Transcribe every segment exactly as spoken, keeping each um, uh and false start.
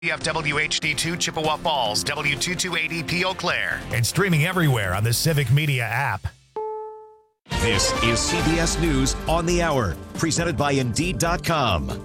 You have W H D two Chippewa Falls, W two two eight E P Eau Claire, and streaming everywhere on the Civic Media app. This is C B S News on the Hour, presented by Indeed dot com.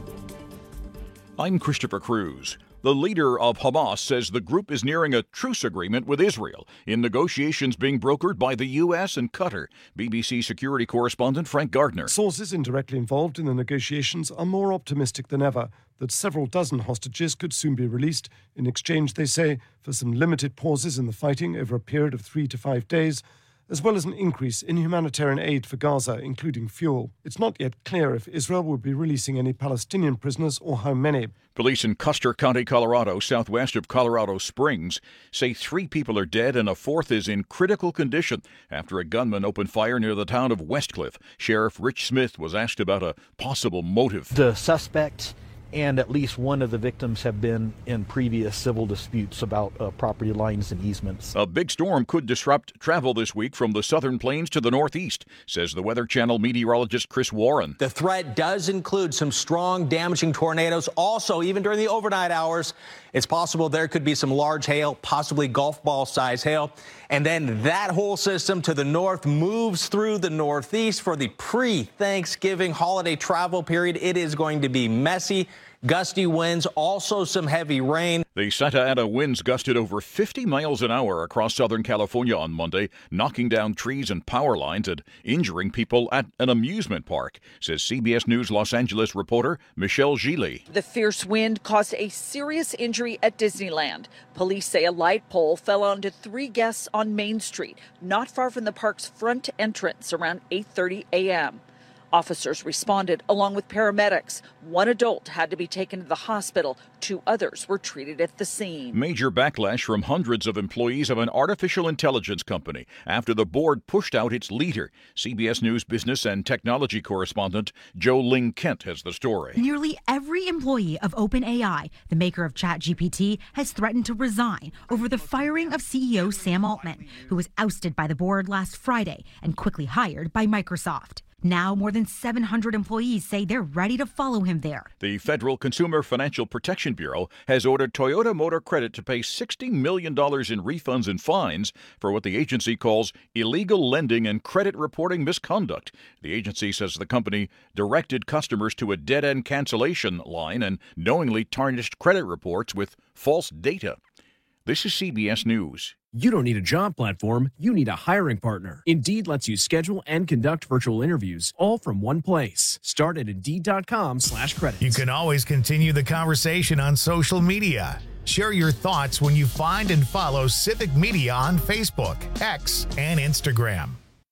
I'm Christopher Cruz. The leader of Hamas says the group is nearing a truce agreement with Israel in negotiations being brokered by the U S and Qatar. B B C security correspondent Frank Gardner. Sources indirectly involved in the negotiations are more optimistic than ever that several dozen hostages could soon be released in exchange, they say, for some limited pauses in the fighting over a period of three to five days, as well as an increase in humanitarian aid for Gaza, including fuel. It's not yet clear if Israel will be releasing any Palestinian prisoners or how many. Police in Custer County, Colorado, southwest of Colorado Springs, say three people are dead and a fourth is in critical condition after a gunman opened fire near the town of Westcliff. Sheriff Rich Smith was asked about a possible motive. The suspect and at least one of the victims have been in previous civil disputes about uh, property lines and easements. A big storm could disrupt travel this week from the southern plains to the northeast, says the Weather Channel meteorologist Chris Warren. The threat does include some strong, damaging tornadoes. Also, even during the overnight hours, it's possible there could be some large hail, possibly golf ball size hail. And then that whole system to the north moves through the northeast for the pre-Thanksgiving holiday travel period. It is going to be messy. Gusty winds, also some heavy rain. The Santa Ana winds gusted over fifty miles an hour across Southern California on Monday, knocking down trees and power lines and injuring people at an amusement park, says C B S News Los Angeles reporter Michelle Gili. The fierce wind caused a serious injury at Disneyland. Police say a light pole fell onto three guests on Main Street, not far from the park's front entrance around eight thirty a.m. Officers responded along with paramedics. One adult had to be taken to the hospital. Two others were treated at the scene. Major backlash from hundreds of employees of an artificial intelligence company after the board pushed out its leader. C B S News business and technology correspondent Joe Ling Kent has the story. Nearly every employee of OpenAI, the maker of ChatGPT, has threatened to resign over the firing of C E O Sam Altman, who was ousted by the board last Friday and quickly hired by Microsoft. Now, more than seven hundred employees say they're ready to follow him there. The Federal Consumer Financial Protection Bureau has ordered Toyota Motor Credit to pay sixty million dollars in refunds and fines for what the agency calls illegal lending and credit reporting misconduct. The agency says the company directed customers to a dead-end cancellation line and knowingly tarnished credit reports with false data. This is C B S News. You don't need a job platform, you need a hiring partner. Indeed lets you schedule and conduct virtual interviews, all from one place. Start at Indeed.com slash credits. You can always continue the conversation on social media. Share your thoughts when you find and follow Civic Media on Facebook, X, and Instagram.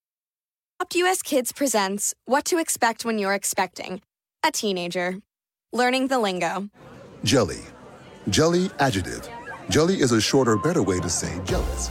Adopt U S Kids presents What to Expect When You're Expecting a Teenager. Learning the lingo. Jelly. Jelly adjective. Jelly is a shorter, better way to say jealous.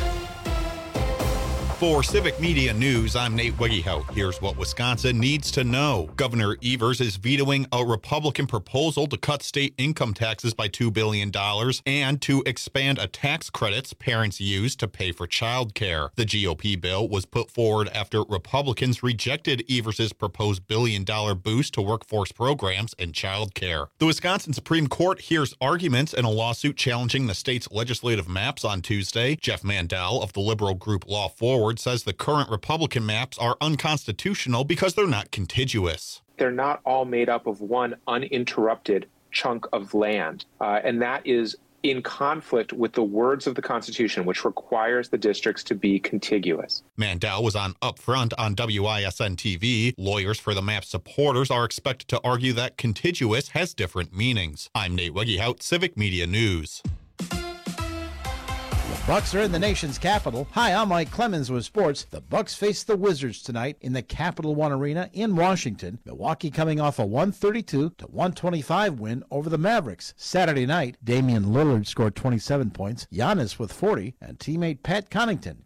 For Civic Media News, I'm Nate Wiggyhout. Here's what Wisconsin needs to know. Governor Evers is vetoing a Republican proposal to cut state income taxes by two billion dollars and to expand a tax credits parents use to pay for child care. The G O P bill was put forward after Republicans rejected Evers' proposed billion-dollar boost to workforce programs and child care. The Wisconsin Supreme Court hears arguments in a lawsuit challenging the state's legislative maps on Tuesday. Jeff Mandel of the liberal group Law Forward says the current Republican maps are unconstitutional because they're not contiguous. They're not all made up of one uninterrupted chunk of land, uh, and that is in conflict with the words of the Constitution, which requires the districts to be contiguous. Mandel was on Upfront on W I S N T V. Lawyers for the map supporters are expected to argue that contiguous has different meanings. I'm Nate Wiggyhout, Civic Media News. Bucks are in the nation's capital. Hi, I'm Mike Clemens with sports. The Bucks face the Wizards tonight in the Capital One Arena in Washington. Milwaukee coming off a one thirty-two to one twenty-five win over the Mavericks. Saturday night, Damian Lillard scored twenty-seven points, Giannis with forty, and teammate Pat Connaughton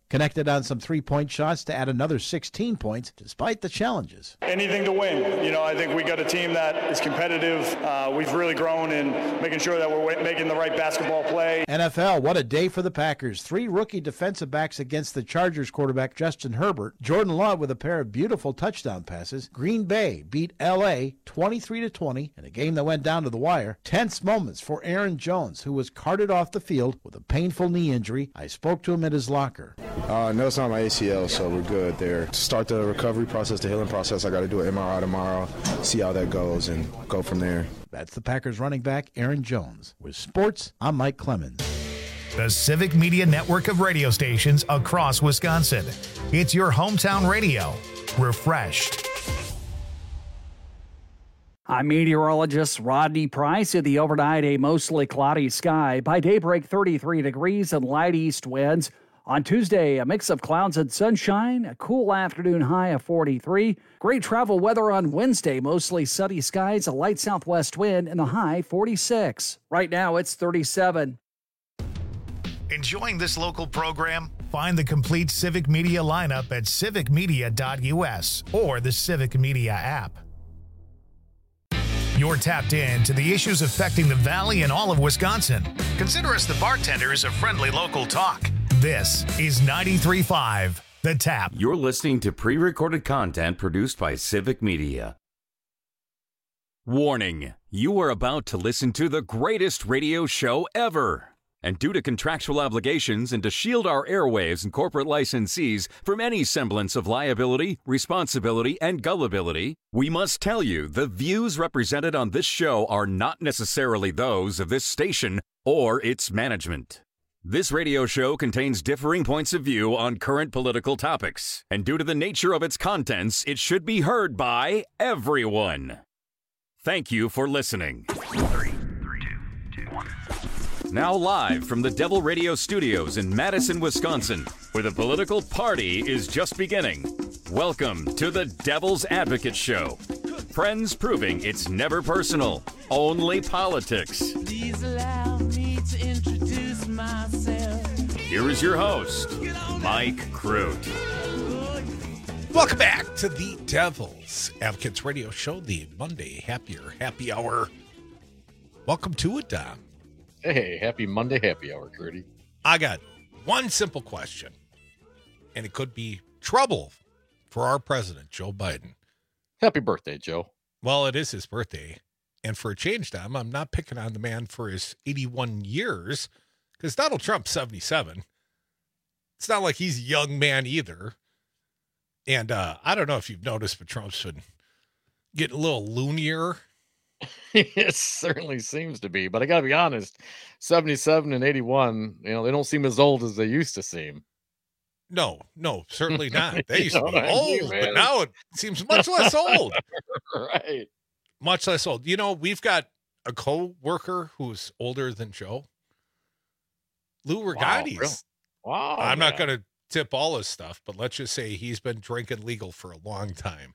connected on some three-point shots to add another sixteen points despite the challenges. Anything to win. You know, I think we got a team that is competitive. Uh, we've really grown in making sure that we're making the right basketball play. N F L, what a day for the Packers. Three rookie defensive backs against the Chargers quarterback Justin Herbert. Jordan Love with a pair of beautiful touchdown passes. Green Bay beat L A twenty-three to twenty in a game that went down to the wire. Tense moments for Aaron Jones, who was carted off the field with a painful knee injury. I spoke to him at his locker. Uh, no, it's not my A C L, so we're good there. To start the recovery process, the healing process, I got to do an M R I tomorrow, see how that goes, and go from there. That's the Packers running back, Aaron Jones. With sports, I'm Mike Clemens. The Civic Media network of radio stations across Wisconsin. It's your hometown radio. Refreshed. I'm meteorologist Rodney Price. In the overnight, a mostly cloudy sky. By daybreak, thirty-three degrees and light east winds. On Tuesday, a mix of clouds and sunshine, a cool afternoon high of forty-three. Great travel weather on Wednesday, mostly sunny skies, a light southwest wind, and a high forty-six. Right now, it's thirty-seven. Enjoying this local program? Find the complete Civic Media lineup at civic media dot u s or the Civic Media app. You're tapped in to the issues affecting the Valley and all of Wisconsin. Consider us the bartenders of friendly local talk. This is ninety-three point five, The Tap. You're listening to pre-recorded content produced by Civic Media. Warning, you are about to listen to the greatest radio show ever. And due to contractual obligations and to shield our airwaves and corporate licensees from any semblance of liability, responsibility, and gullibility, we must tell you the views represented on this show are not necessarily those of this station or its management. This radio show contains differing points of view on current political topics, and due to the nature of its contents, it should be heard by everyone. Thank you for listening. Now live from the Devil Radio Studios in Madison, Wisconsin, where the political party is just beginning. Welcome to the Devil's Advocate Show. Friends proving it's never personal, only politics. Please allow me to introduce myself. Here is your host, Mike Crute. Welcome back to the Devil's Advocates Radio Show, the Monday Happier Happy Hour. Welcome to it, Dom. Hey, happy Monday happy hour, Curdy. I got one simple question, and it could be trouble for our president, Joe Biden. Happy birthday, Joe. Well, it is his birthday, and for a change, Dom, I'm not picking on the man for his eighty-one years, because Donald Trump's seventy-seven. It's not like he's a young man either. And uh, I don't know if you've noticed, but Trump's been getting a little loonier. It certainly seems to be, but I gotta be honest, seventy-seven and eighty-one, you know, they don't seem as old as they used to seem. No, no, certainly not. They used You to know be what I mean, old, man? but now it seems much less old. Right. Much less old. You know, we've got a co-worker who's older than Joe. Lou Rigatti's. really? Wow, I'm not man. going to tip all his stuff, but let's just say he's been drinking legal for a long time.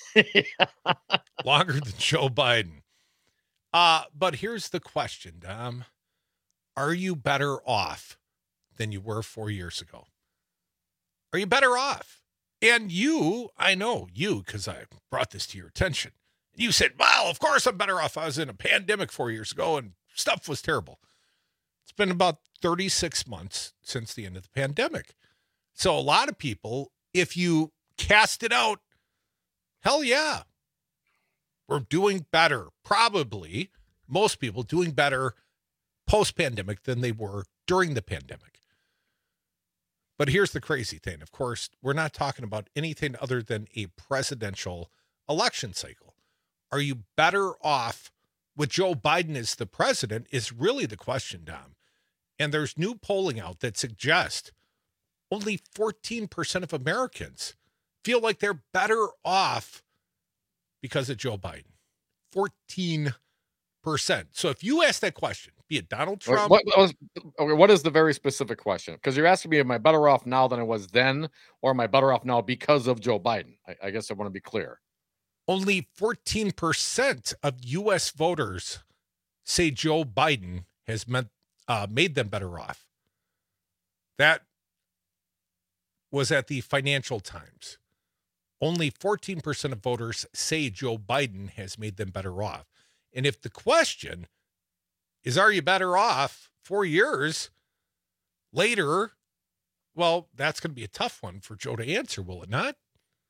Longer than Joe Biden. Uh, but here's the question, Dom. Are you better off than you were four years ago? Are you better off? And you, I know you, because I brought this to your attention. You said, well, of course I'm better off. I was in a pandemic four years ago and stuff was terrible. It's been about thirty-six months since the end of the pandemic. So a lot of people, if you cast it out, hell yeah, we're doing better. Probably most people doing better post-pandemic than they were during the pandemic. But here's the crazy thing. Of course, we're not talking about anything other than a presidential election cycle. Are you better off with Joe Biden as the president is really the question, Dom. And there's new polling out that suggests only fourteen percent of Americans feel like they're better off because of Joe Biden. fourteen percent. So if you ask that question, be it Donald Trump. What, what, was, okay, what is the very specific question? Because you're asking me, am I better off now than I was then, or am I better off now because of Joe Biden? I, I guess I want to be clear. Only fourteen percent of U S voters say Joe Biden has meant, uh, made them better off. That was at the Financial Times. Only fourteen percent of voters say Joe Biden has made them better off. And if the question is, are you better off four years later? Well, that's going to be a tough one for Joe to answer, will it not?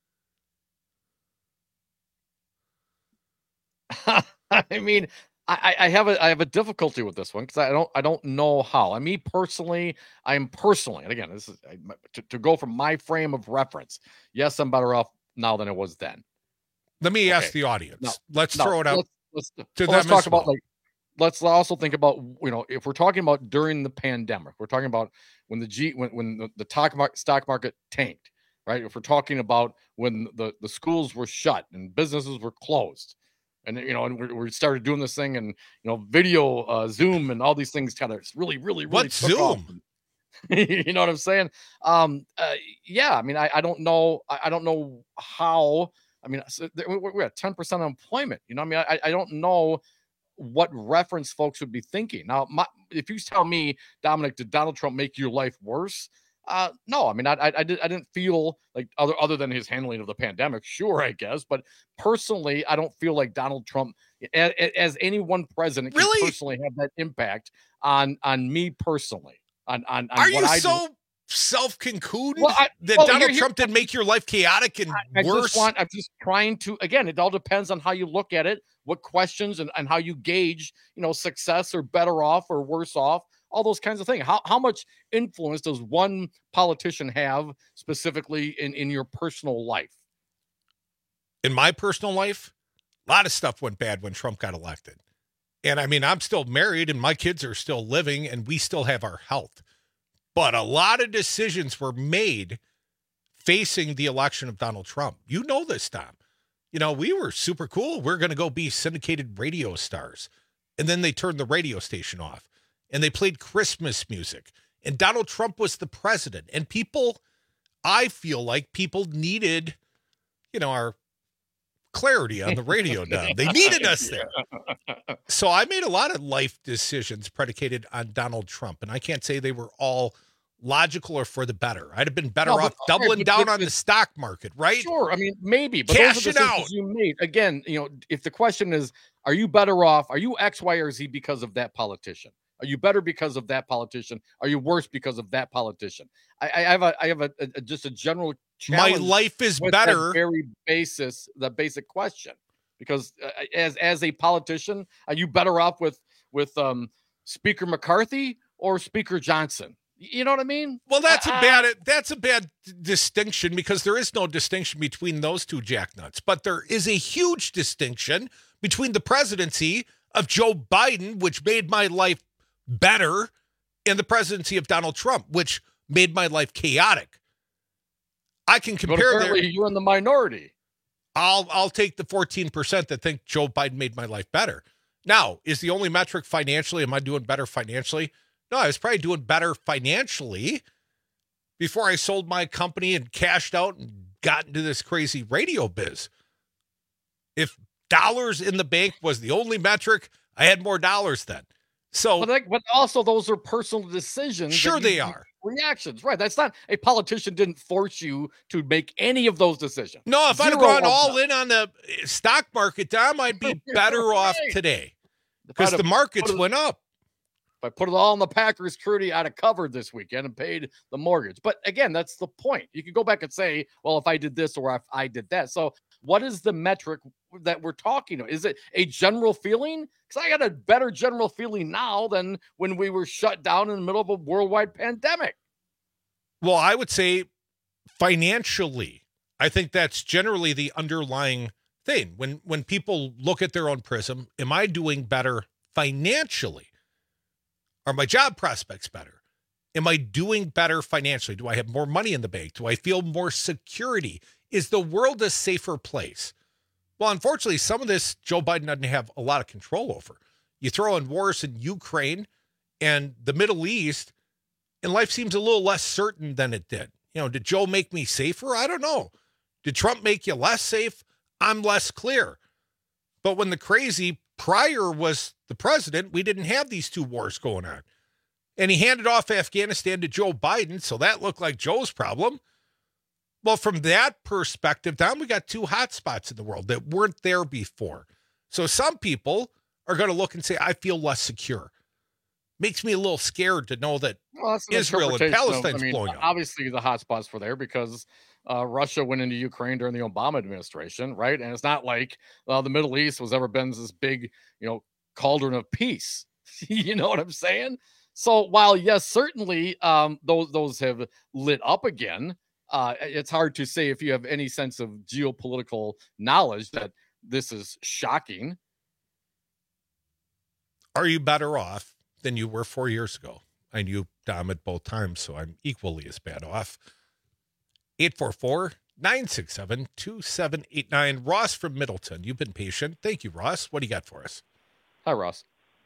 I mean, I, I have a I have a difficulty with this one because I don't I don't know how. I mean, personally, I'm personally, and again, this is to, to go from my frame of reference. Yes, I'm better off now than it was then. Let me okay. ask the audience. No, let's no, throw it out. Let's, let's, to well, let's them talk as about well. like. Let's also think about, you know, if we're talking about during the pandemic, we're talking about when the G when, when the, the stock market stock market tanked, right? If we're talking about when the, the schools were shut and businesses were closed, and you know, and we, we started doing this thing, and you know, video, uh, Zoom, and all these things kind of really, really, really. What's took off. Zoom? You know what I'm saying? Um, uh, yeah, I mean, I, I don't know, I, I don't know how. I mean, we're, we're at ten percent unemployment. You know, I mean, I, I don't know what reference folks would be thinking. Now, my, if you tell me, Dominic, did Donald Trump make your life worse? Uh, no, I mean, I, I, I, did, I didn't feel like other, other than his handling of the pandemic, sure, I guess. But personally, I don't feel like Donald Trump, as, as any one president, can really? personally have that impact on, on me personally. On, on, on Are what you I so do. self-concuded Well, I- that well, Donald here- here- Trump didn't make your life chaotic and I worse? just want, I'm just trying to, again, it all depends on how you look at it, what questions and, and how you gauge, you know, success or better off or worse off, all those kinds of things. How, how much influence does one politician have specifically in, in your personal life? In my personal life, a lot of stuff went bad when Trump got elected. And I mean, I'm still married and my kids are still living and we still have our health. But a lot of decisions were made facing the election of Donald Trump. You know this, Tom. You know, we were super cool. We're going to go be syndicated radio stars. And then they turned the radio station off and they played Christmas music. And Donald Trump was the president. And people, I feel like people needed, you know, our clarity on the radio now. They needed us there. So I made a lot of life decisions predicated on Donald Trump. And I can't say they were all logical or for the better. I'd have been better No, but- off doubling but- down but- on the stock market, right? Sure. I mean, maybe, but Cash those are it decisions out. you made. Again, you know, if the question is, are you better off? Are you X, Y, or Z because of that politician? Are you better because of that politician? Are you worse because of that politician? I, I have a, I have a, a just a general My challenge life is with that better. very basis, the basic question, because uh, as as a politician, are you better off with with um, Speaker McCarthy or Speaker Johnson? You know what I mean? Well, that's a I- bad that's a bad distinction because there is no distinction between those two jacknuts. But there is a huge distinction between the presidency of Joe Biden, which made my life better, and the presidency of Donald Trump, which made my life chaotic. I can But compare apparently there. you're in the minority. I'll I'll take the fourteen percent that think Joe Biden made my life better. Now, is the only metric financially? Am I doing better financially? No, I was probably doing better financially before I sold my company and cashed out and got into this crazy radio biz. If dollars in the bank was the only metric, I had more dollars then. So, But, like, but also those are personal decisions. that Sure you- they are. Reactions, right? That's not a politician didn't force you to make any of those decisions. no, if I'd have Zero gone of all them. in on the stock market, Dom, I'd be better off Right. today If because I'd the have markets put it- went up. If I put it all in the Packers, Trudy, I'd have covered this weekend and paid the mortgage. But again, that's the point. You can go back and say, well, if I did this or if I did that. So what is the metric that we're talking about? Is it a general feeling? Because I got a better general feeling now than when we were shut down in the middle of a worldwide pandemic. Well, I would say financially, I think that's generally the underlying thing. When when people look at their own prism, am I doing better financially? Are my job prospects better? Am I doing better financially? Do I have more money in the bank? Do I feel more security? Is the world a safer place? Well, unfortunately, some of this Joe Biden doesn't have a lot of control over. You throw in wars in Ukraine and the Middle East, and life seems a little less certain than it did. You know, did Joe make me safer? I don't know. Did Trump make you less safe? I'm less clear. But when the crazy prior was the president, we didn't have these two wars going on. And he handed off Afghanistan to Joe Biden, so that looked like Joe's problem. Well, from that perspective, now we got two hot spots in the world that weren't there before. So some people are going to look and say, I feel less secure. Makes me a little scared to know that well, that's an Israel and interpretation Palestine's of, I mean, blowing up. Obviously, the hotspots were there because uh, Russia went into Ukraine during the Obama administration, right? And it's not like uh, the Middle East was ever been this big, you know, cauldron of peace. You know what I'm saying? So while, yes, certainly um, those those have lit up again, uh, it's hard to say if you have any sense of geopolitical knowledge that this is shocking. Are you better off than you were four years ago? I knew Dom at both times, so I'm equally as bad off. eight four four, nine six seven, two seven eight nine. Ross from Middleton. You've been patient. Thank you, Ross. What do you got for us? Hi, Ross.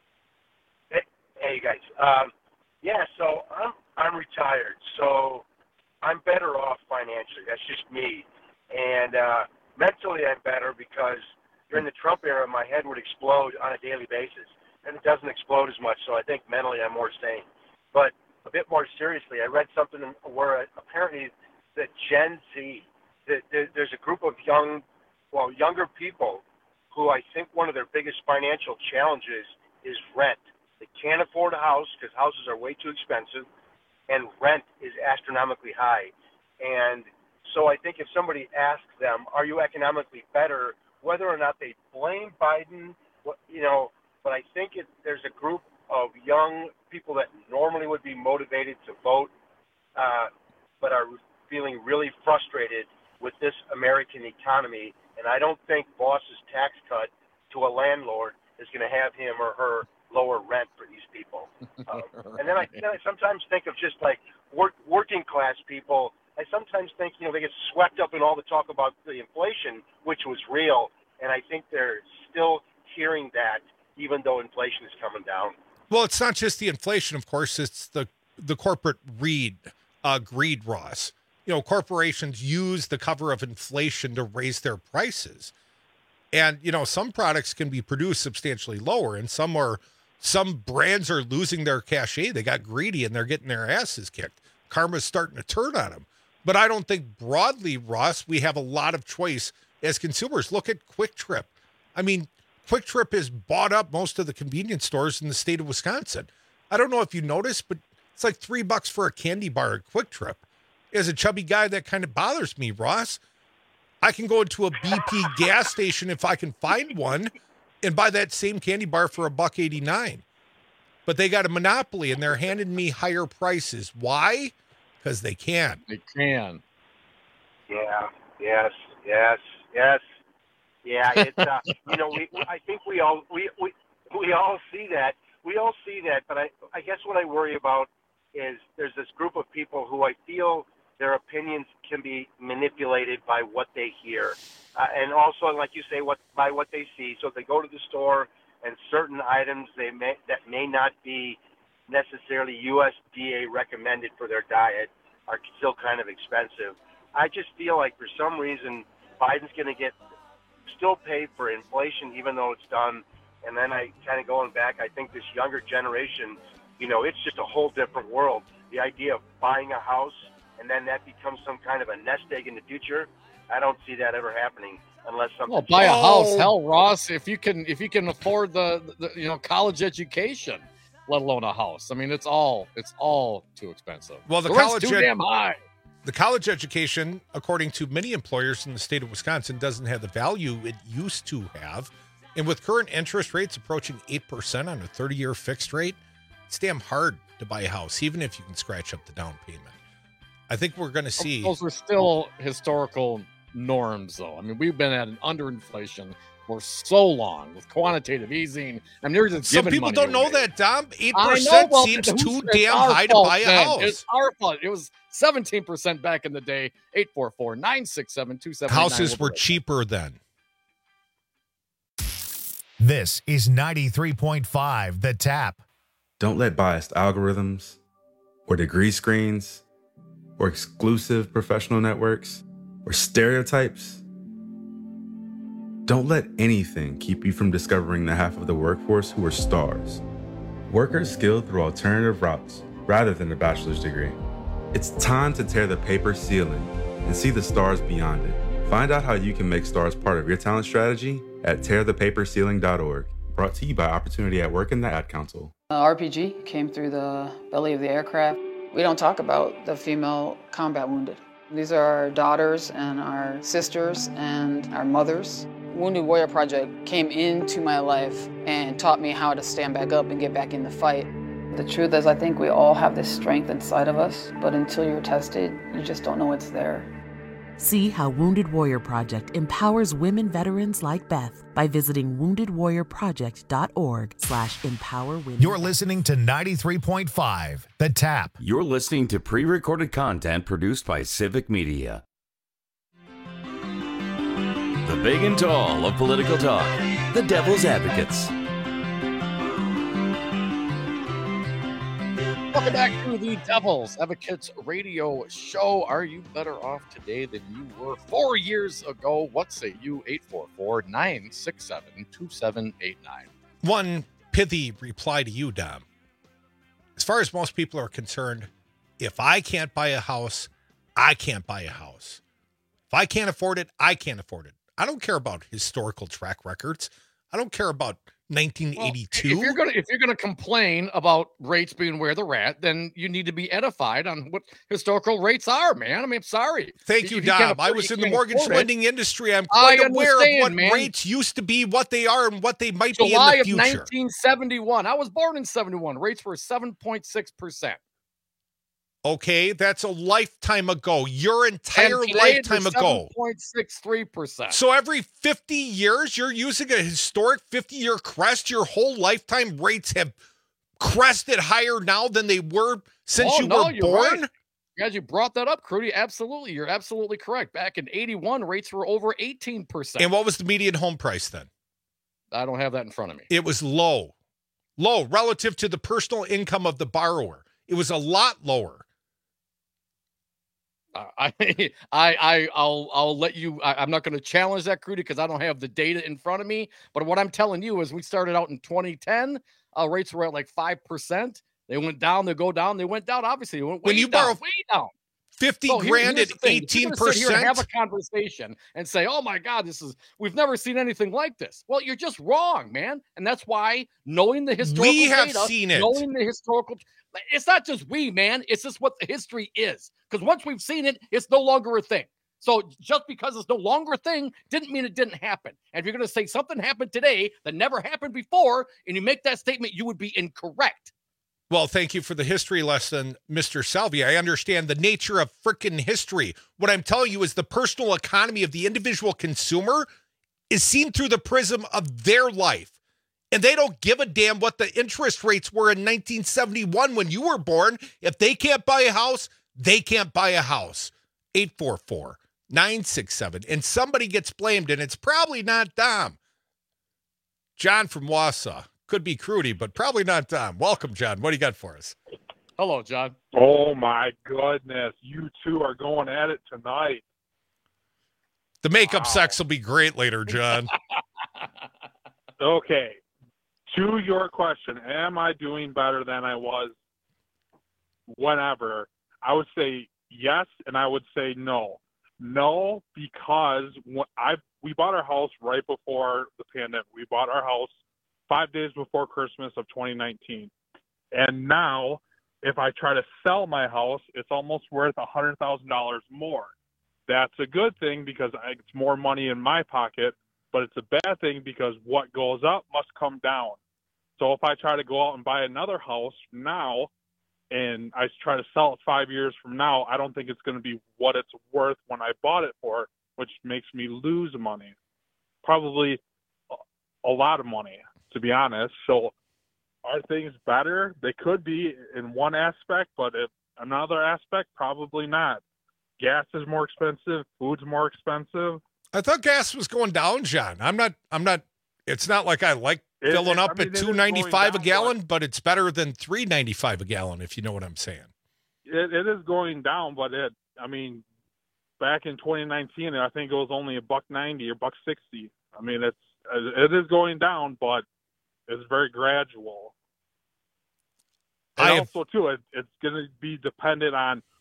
Hey, hey guys. Um, yeah, so I'm I'm retired, so I'm better off financially. That's just me. And uh, mentally, I'm better because during the Trump era, my head would explode on a daily basis. And it doesn't explode as much, so I think mentally I'm more sane. But a bit more seriously, I read something where apparently that Gen Z, that there's a group of young, well, younger people who I think one of their biggest financial challenges is rent. They can't afford a house because houses are way too expensive, and rent is astronomically high. And so I think if somebody asks them, are you economically better, whether or not they blame Biden, what, you know, but I think it, there's a group of young people that normally would be motivated to vote, uh, but are feeling really frustrated with this American economy. And I don't think Boss's tax cut to a landlord is going to have him or her lower rent for these people. Um, and then I, then I sometimes think of just like work, working class people. I sometimes think, you know, they get swept up in all the talk about the inflation, which was real. And I think they're still hearing that, even though inflation is coming down. Well, it's not just the inflation, of course. It's the the corporate greed, uh, greed, Ross. You know, corporations use the cover of inflation to raise their prices. And, you know, some products can be produced substantially lower, and some are, some brands are losing their cachet. They got greedy, and they're getting their asses kicked. Karma's starting to turn on them. But I don't think broadly, Ross, we have a lot of choice as consumers. Look at Quick Trip. I mean, Quick Trip has bought up most of the convenience stores in the state of Wisconsin. I don't know if you noticed, but it's like three bucks for a candy bar at Quick Trip. As a chubby guy, that kind of bothers me, Ross. I can go into a B P gas station if I can find one and buy that same candy bar for a buck eighty-nine. But they got a monopoly and they're handing me higher prices. Why? Because they can. They can. Yeah. Yes. Yes. Yes. Yeah, it's uh, you know, we I think we all we, we we all see that. We all see that, but I I guess what I worry about is there's this group of people who I feel their opinions can be manipulated by what they hear, uh, and also, like you say, what by what they see. So if they go to the store and certain items they may that may not be necessarily U S D A recommended for their diet are still kind of expensive. I just feel like for some reason Biden's going to get still paid for inflation, even though it's done. And then I kind of going back, I think this younger generation, you know, it's just a whole different world. The idea of buying a house and then that becomes some kind of a nest egg in the future, I don't see that ever happening unless something. Well, buy a house, hell, Ross, if you can, if you can afford the, the, you know, college education, let alone a house. I mean, it's all, it's all too expensive. Well, the, the college too ed- damn high. The college education, according to many employers in the state of Wisconsin, doesn't have the value it used to have. And with current interest rates approaching eight percent on a thirty-year fixed rate, it's damn hard to buy a house, even if you can scratch up the down payment. I think we're going to see... Those are still historical norms, though. I mean, we've been at an underinflation for so long with quantitative easing. I mean, just some people don't know away. that, Dom. eight percent well, seems too damn high fault, to buy a man. house. It's our fault. It was seventeen percent back in the day. eight four four, nine six seven, two seven nine. Houses were cheaper then. This is ninety-three point five The Tap. Don't let biased algorithms or degree screens or exclusive professional networks or stereotypes. Don't let anything keep you from discovering the half of the workforce who are stars. Workers skilled through alternative routes rather than a bachelor's degree. It's time to tear the paper ceiling and see the stars beyond it. Find out how you can make stars part of your talent strategy at tear the paper ceiling dot org. Brought to you by Opportunity at Work and the Ad Council. Uh, R P G came through the belly of the aircraft. We don't talk about the female combat wounded. These are our daughters and our sisters and our mothers. Wounded Warrior Project came into my life and taught me how to stand back up and get back in the fight. The truth is, I think we all have this strength inside of us, but until you're tested, you just don't know it's there. See how Wounded Warrior Project empowers women veterans like Beth by visiting wounded warrior project dot org slash empower women. You're listening to ninety-three point five, The Tap. You're listening to pre-recorded content produced by Civic Media. The big and tall of political talk, the Devil's Advocates. Welcome back to the Devil's Advocates radio show. Are you better off today than you were four years ago? What say you? eight four four, nine six seven, two seven eight nine. One pithy reply to you, Dom. As far as most people are concerned, if I can't buy a house, I can't buy a house. If I can't afford it, I can't afford it. I don't care about historical track records. I don't care about nineteen eighty-two. Well, if you're gonna if you're gonna complain about rates being where they're at, then you need to be edified on what historical rates are, man. I mean, I'm sorry. Thank you, If Dom. afford I it, was you in the can't mortgage afford it. lending industry. I'm quite I aware of understand, what man. rates used to be, what they are, and what they might July be in of the future. nineteen seventy-one. I was born in seventy-one. Rates were seven point six percent. Okay, that's a lifetime ago. Your entire And today lifetime it's ago. seven point six three percent. So every fifty years, you're using a historic fifty-year crest. Your whole lifetime rates have crested higher now than they were since Oh, you no, were you're born? right. As you brought that up, Crudy, absolutely. You're absolutely correct. Back in eighty-one, rates were over eighteen percent. And what was the median home price then? I don't have that in front of me. It was low. Low relative to the personal income of the borrower. It was a lot lower. Uh, I, I, I, I'll, I'll let you. I, I'm not going to challenge that, Crudy, because I don't have the data in front of me. But what I'm telling you is, we started out in twenty ten. Uh, rates were at like five percent. They went down. They go down. They went down. Obviously, they went way When you down, borrow way down. fifty So here- grand here's at the thing. If you're eighteen gonna sit here and percent. have a conversation and say, "Oh my God, this is we've never seen anything like this." Well, you're just wrong, man. And that's why knowing the historical We have data, seen it. knowing the historical, it's not just we, man. It's just what the history is. Because once we've seen it, it's no longer a thing. So just because it's no longer a thing didn't mean it didn't happen. And if you're going to say something happened today that never happened before, and you make that statement, you would be incorrect. Well, thank you for the history lesson, Mister Salvi. I understand the nature of frickin' history. What I'm telling you is the personal economy of the individual consumer is seen through the prism of their life. And they don't give a damn what the interest rates were in nineteen seventy-one when you were born. If they can't buy a house, they can't buy a house. eight four four, nine six seven. And somebody gets blamed, and it's probably not Dom. John from Wausau. Could be Crudy, but probably not Dom. Welcome, John. What do you got for us? Hello, John. Oh, my goodness. You two are going at it tonight. The makeup Wow. sex will be great later, John. Okay. To your question, am I doing better than I was whenever? I would say yes, and I would say no. No, because when I we bought our house right before the pandemic. We bought our house five days before Christmas of twenty nineteen. And now, if I try to sell my house, it's almost worth one hundred thousand dollars more. That's a good thing because I- it's more money in my pocket, but it's a bad thing because what goes up must come down. So if I try to go out and buy another house now and I try to sell it five years from now, I don't think it's going to be what it's worth when I bought it for, which makes me lose money. Probably a lot of money, to be honest. So are things better? They could be in one aspect, but in another aspect, probably not. Gas is more expensive. Food's more expensive. I thought gas was going down, John. I'm not, I'm not, it's not like I like It- filling it- up I mean, at it is two ninety-five a going down, gallon, but it's better than three ninety-five a gallon, if you know what I'm saying. It, it is going down, but it, I mean, back in twenty nineteen, I think it was only a buck ninety or buck sixty. I mean, it's it is going down, but it's very gradual. And I have- also, too, it, it's going to be dependent on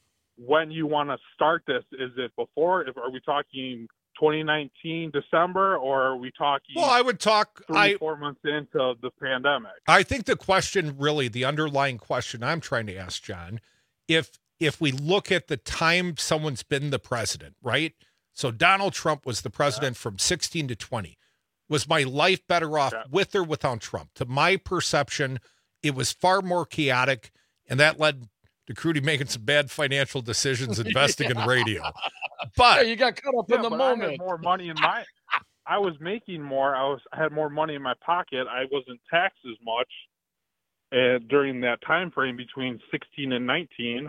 when you want to start this. Is it before? If, are we talking twenty nineteen December, or are we talking? Well, I would talk three, I, four months into the pandemic. I think the question, really, the underlying question I'm trying to ask, John, if if we look at the time someone's been the president, right? So Donald Trump was the president yeah. from sixteen to twenty. Was my life better off yeah. with or without Trump? To my perception, it was far more chaotic, and that led to Crudy making some bad financial decisions investing yeah. in radio. But hey, you got caught up yeah, in the but moment. I had more money in my. I was making more. I was. I had more money in my pocket. I wasn't taxed as much, and during that time frame between sixteen and nineteen.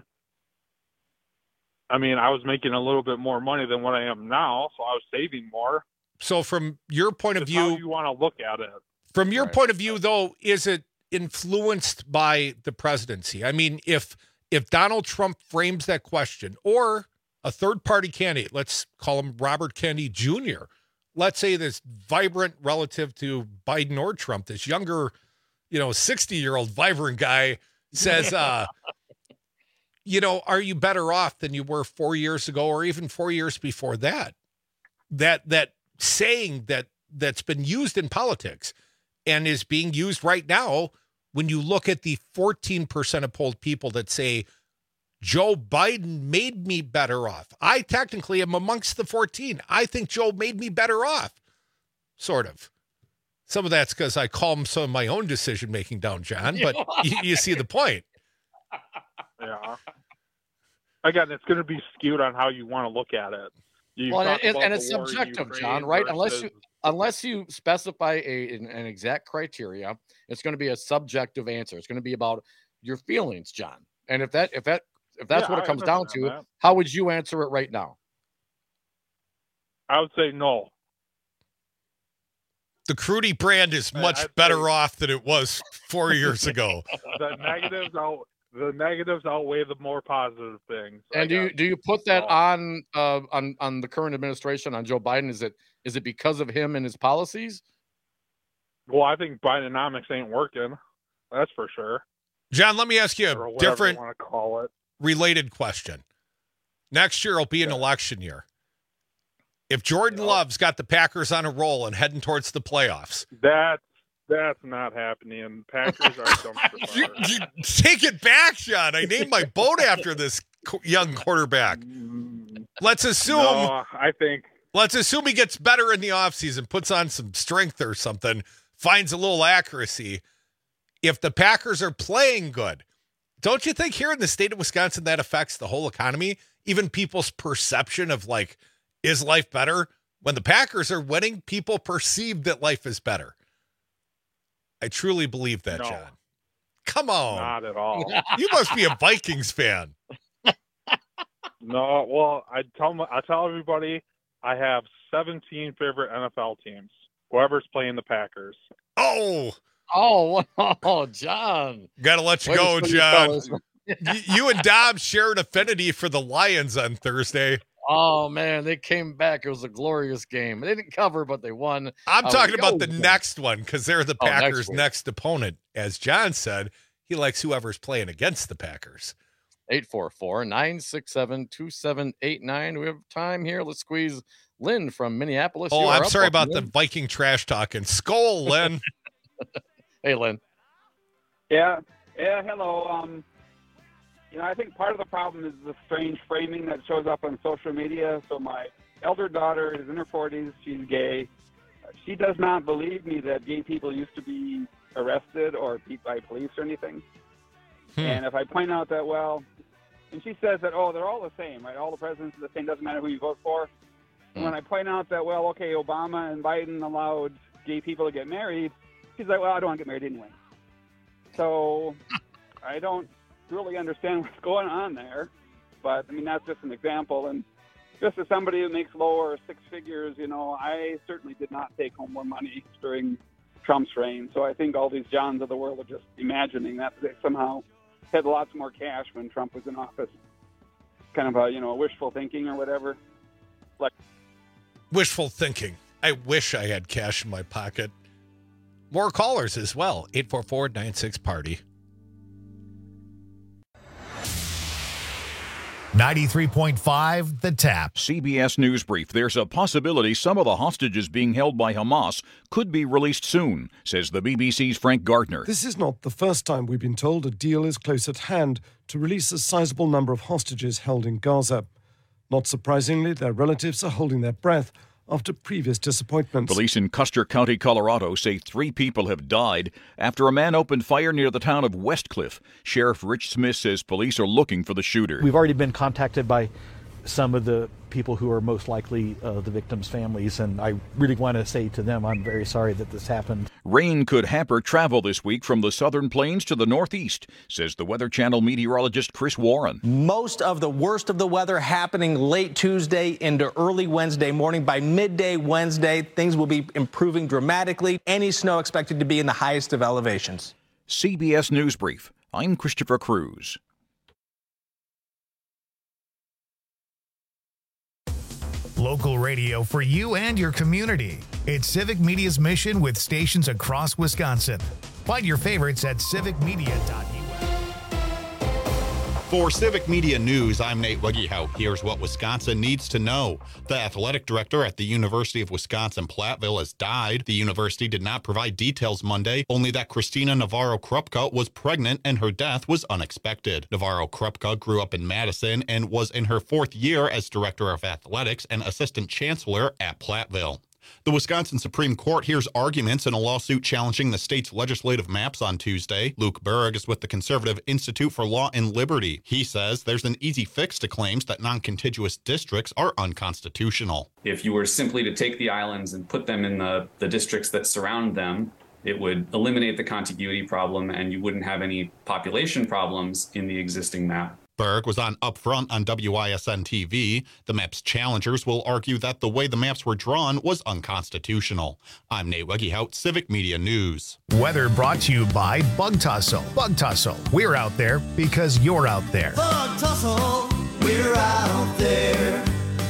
I mean, I was making a little bit more money than what I am now, so I was saving more. So, from your point of That's view, how you want to look at it. From your right. point of view, though, is it influenced by the presidency? I mean, if if Donald Trump frames that question, or a third-party candidate, let's call him Robert Kennedy Junior, let's say this vibrant relative to Biden or Trump, this younger, you know, sixty-year-old vibrant guy says, uh, you know, are you better off than you were four years ago or even four years before that? That that saying that that's been used in politics and is being used right now when you look at the fourteen percent of polled people that say Joe Biden made me better off. I technically am amongst the fourteen. I think Joe made me better off, sort of. Some of that's because I calm some of my own decision-making down, John, but you, you see the point. Yeah. Again, it's going to be skewed on how you want to look at it. You well, and, it, and it's subjective, John, right? Versus... Unless you unless you specify a an, an exact criteria, it's going to be a subjective answer. It's going to be about your feelings, John. And if that if that if that's yeah, what it comes down to, that. how would you answer it right now? I would say no. The Crudy brand is much I'd better say... off than it was four years ago. The negatives out. The negatives outweigh the more positive things. And do you do you put that on uh, on on the current administration, on Joe Biden? Is it is it because of him and his policies? Well, I think Bidenomics ain't working. That's for sure. John, let me ask you a different, want to call it, related question. Next year will be an yeah. election year. If Jordan yep. Love's got the Packers on a roll and heading towards the playoffs, that's That's not happening. Packers are dumpster fire. you, you take it back, John. I named my boat after this young quarterback. Let's assume. No, I think. Let's assume he gets better in the offseason, puts on some strength or something, finds a little accuracy. If the Packers are playing good, don't you think here in the state of Wisconsin that affects the whole economy? Even people's perception of, like, is life better? When the Packers are winning, people perceive that life is better. I truly believe that, no, John. Come on. Not at all. You must be a Vikings fan. No, well, I tell I tell everybody I have seventeen favorite N F L teams. Whoever's playing the Packers. Oh. Oh, oh, John. Got to let you Wait go, John. You and Dobbs share an affinity for the Lions on Thursday. Oh, man, they came back. It was a glorious game. They didn't cover, but they won. I'm uh, talking about the next one because they're the oh, Packers' next, next opponent. As John said, he likes whoever's playing against the Packers. eight four four, nine six seven, two seven eight nine. We have time here. Let's squeeze Lynn from Minneapolis. Oh, you I'm up. sorry about Lynn. the Viking trash talking. Skol, Lynn. Hey, Lynn. Yeah. Yeah, hello. Um, You know, I think part of the problem is the strange framing that shows up on social media. So my elder daughter is in her forties. She's gay. She does not believe me that gay people used to be arrested or beat by police or anything. Hmm. And if I point out that, well, and she says that, oh, they're all the same, right? All the presidents are the same. Doesn't matter who you vote for. Hmm. And when I point out that, well, okay, Obama and Biden allowed gay people to get married, she's like, well, I don't want to get married anyway. So I don't really understand what's going on there, but I mean that's just an example. And just as somebody who makes lower six figures, you know, I certainly did not take home more money during Trump's reign. So I think all these Johns of the world are just imagining that they somehow had lots more cash when Trump was in office. Kind of a, you know, wishful thinking or whatever. Like wishful thinking. I wish I had cash in my pocket. More callers as well. eight four four, nine six, party. ninety-three point five The Tap. C B S News Brief. There's a possibility some of the hostages being held by Hamas could be released soon, says the B B C's Frank Gardner. This is not the first time we've been told a deal is close at hand to release a sizable number of hostages held in Gaza. Not surprisingly, their relatives are holding their breath after previous disappointments. Police in Custer County, Colorado say three people have died after a man opened fire near the town of Westcliff. Sheriff Rich Smith says police are looking for the shooter. We've already been contacted by some of the people who are most likely uh, the victims' families, and I really want to say to them I'm very sorry that this happened. Rain could hamper travel this week from the southern plains to the northeast, says the Weather Channel meteorologist Chris Warren. Most of the worst of the weather happening late Tuesday into early Wednesday morning. By midday Wednesday, things will be improving dramatically. Any snow expected to be in the highest of elevations. C B S News Brief. I'm Christopher Cruz. Local radio for you and your community. It's Civic Media's mission with stations across Wisconsin. Find your favorites at civic media dot u s. For Civic Media News, I'm Nate Wiggyhout. Here's what Wisconsin needs to know. The athletic director at the University of Wisconsin-Platteville has died. The university did not provide details Monday, only that Christina Navarro-Krupka was pregnant and her death was unexpected. Navarro-Krupka grew up in Madison and was in her fourth year as director of athletics and assistant chancellor at Platteville. The Wisconsin Supreme Court hears arguments in a lawsuit challenging the state's legislative maps on Tuesday. Luke Berg is with the Conservative Institute for Law and Liberty. He says there's an easy fix to claims that non-contiguous districts are unconstitutional. If you were simply to take the islands and put them in the, the districts that surround them, it would eliminate the contiguity problem and you wouldn't have any population problems in the existing map. Berg was on Upfront on W I S N T V. The map's challengers will argue that the way the maps were drawn was unconstitutional. I'm Nate Wiggyhout, Civic Media News. Weather brought to you by Bug Tussle. Bug Tussle. We're out there because you're out there. Bug Tussle, we're out there.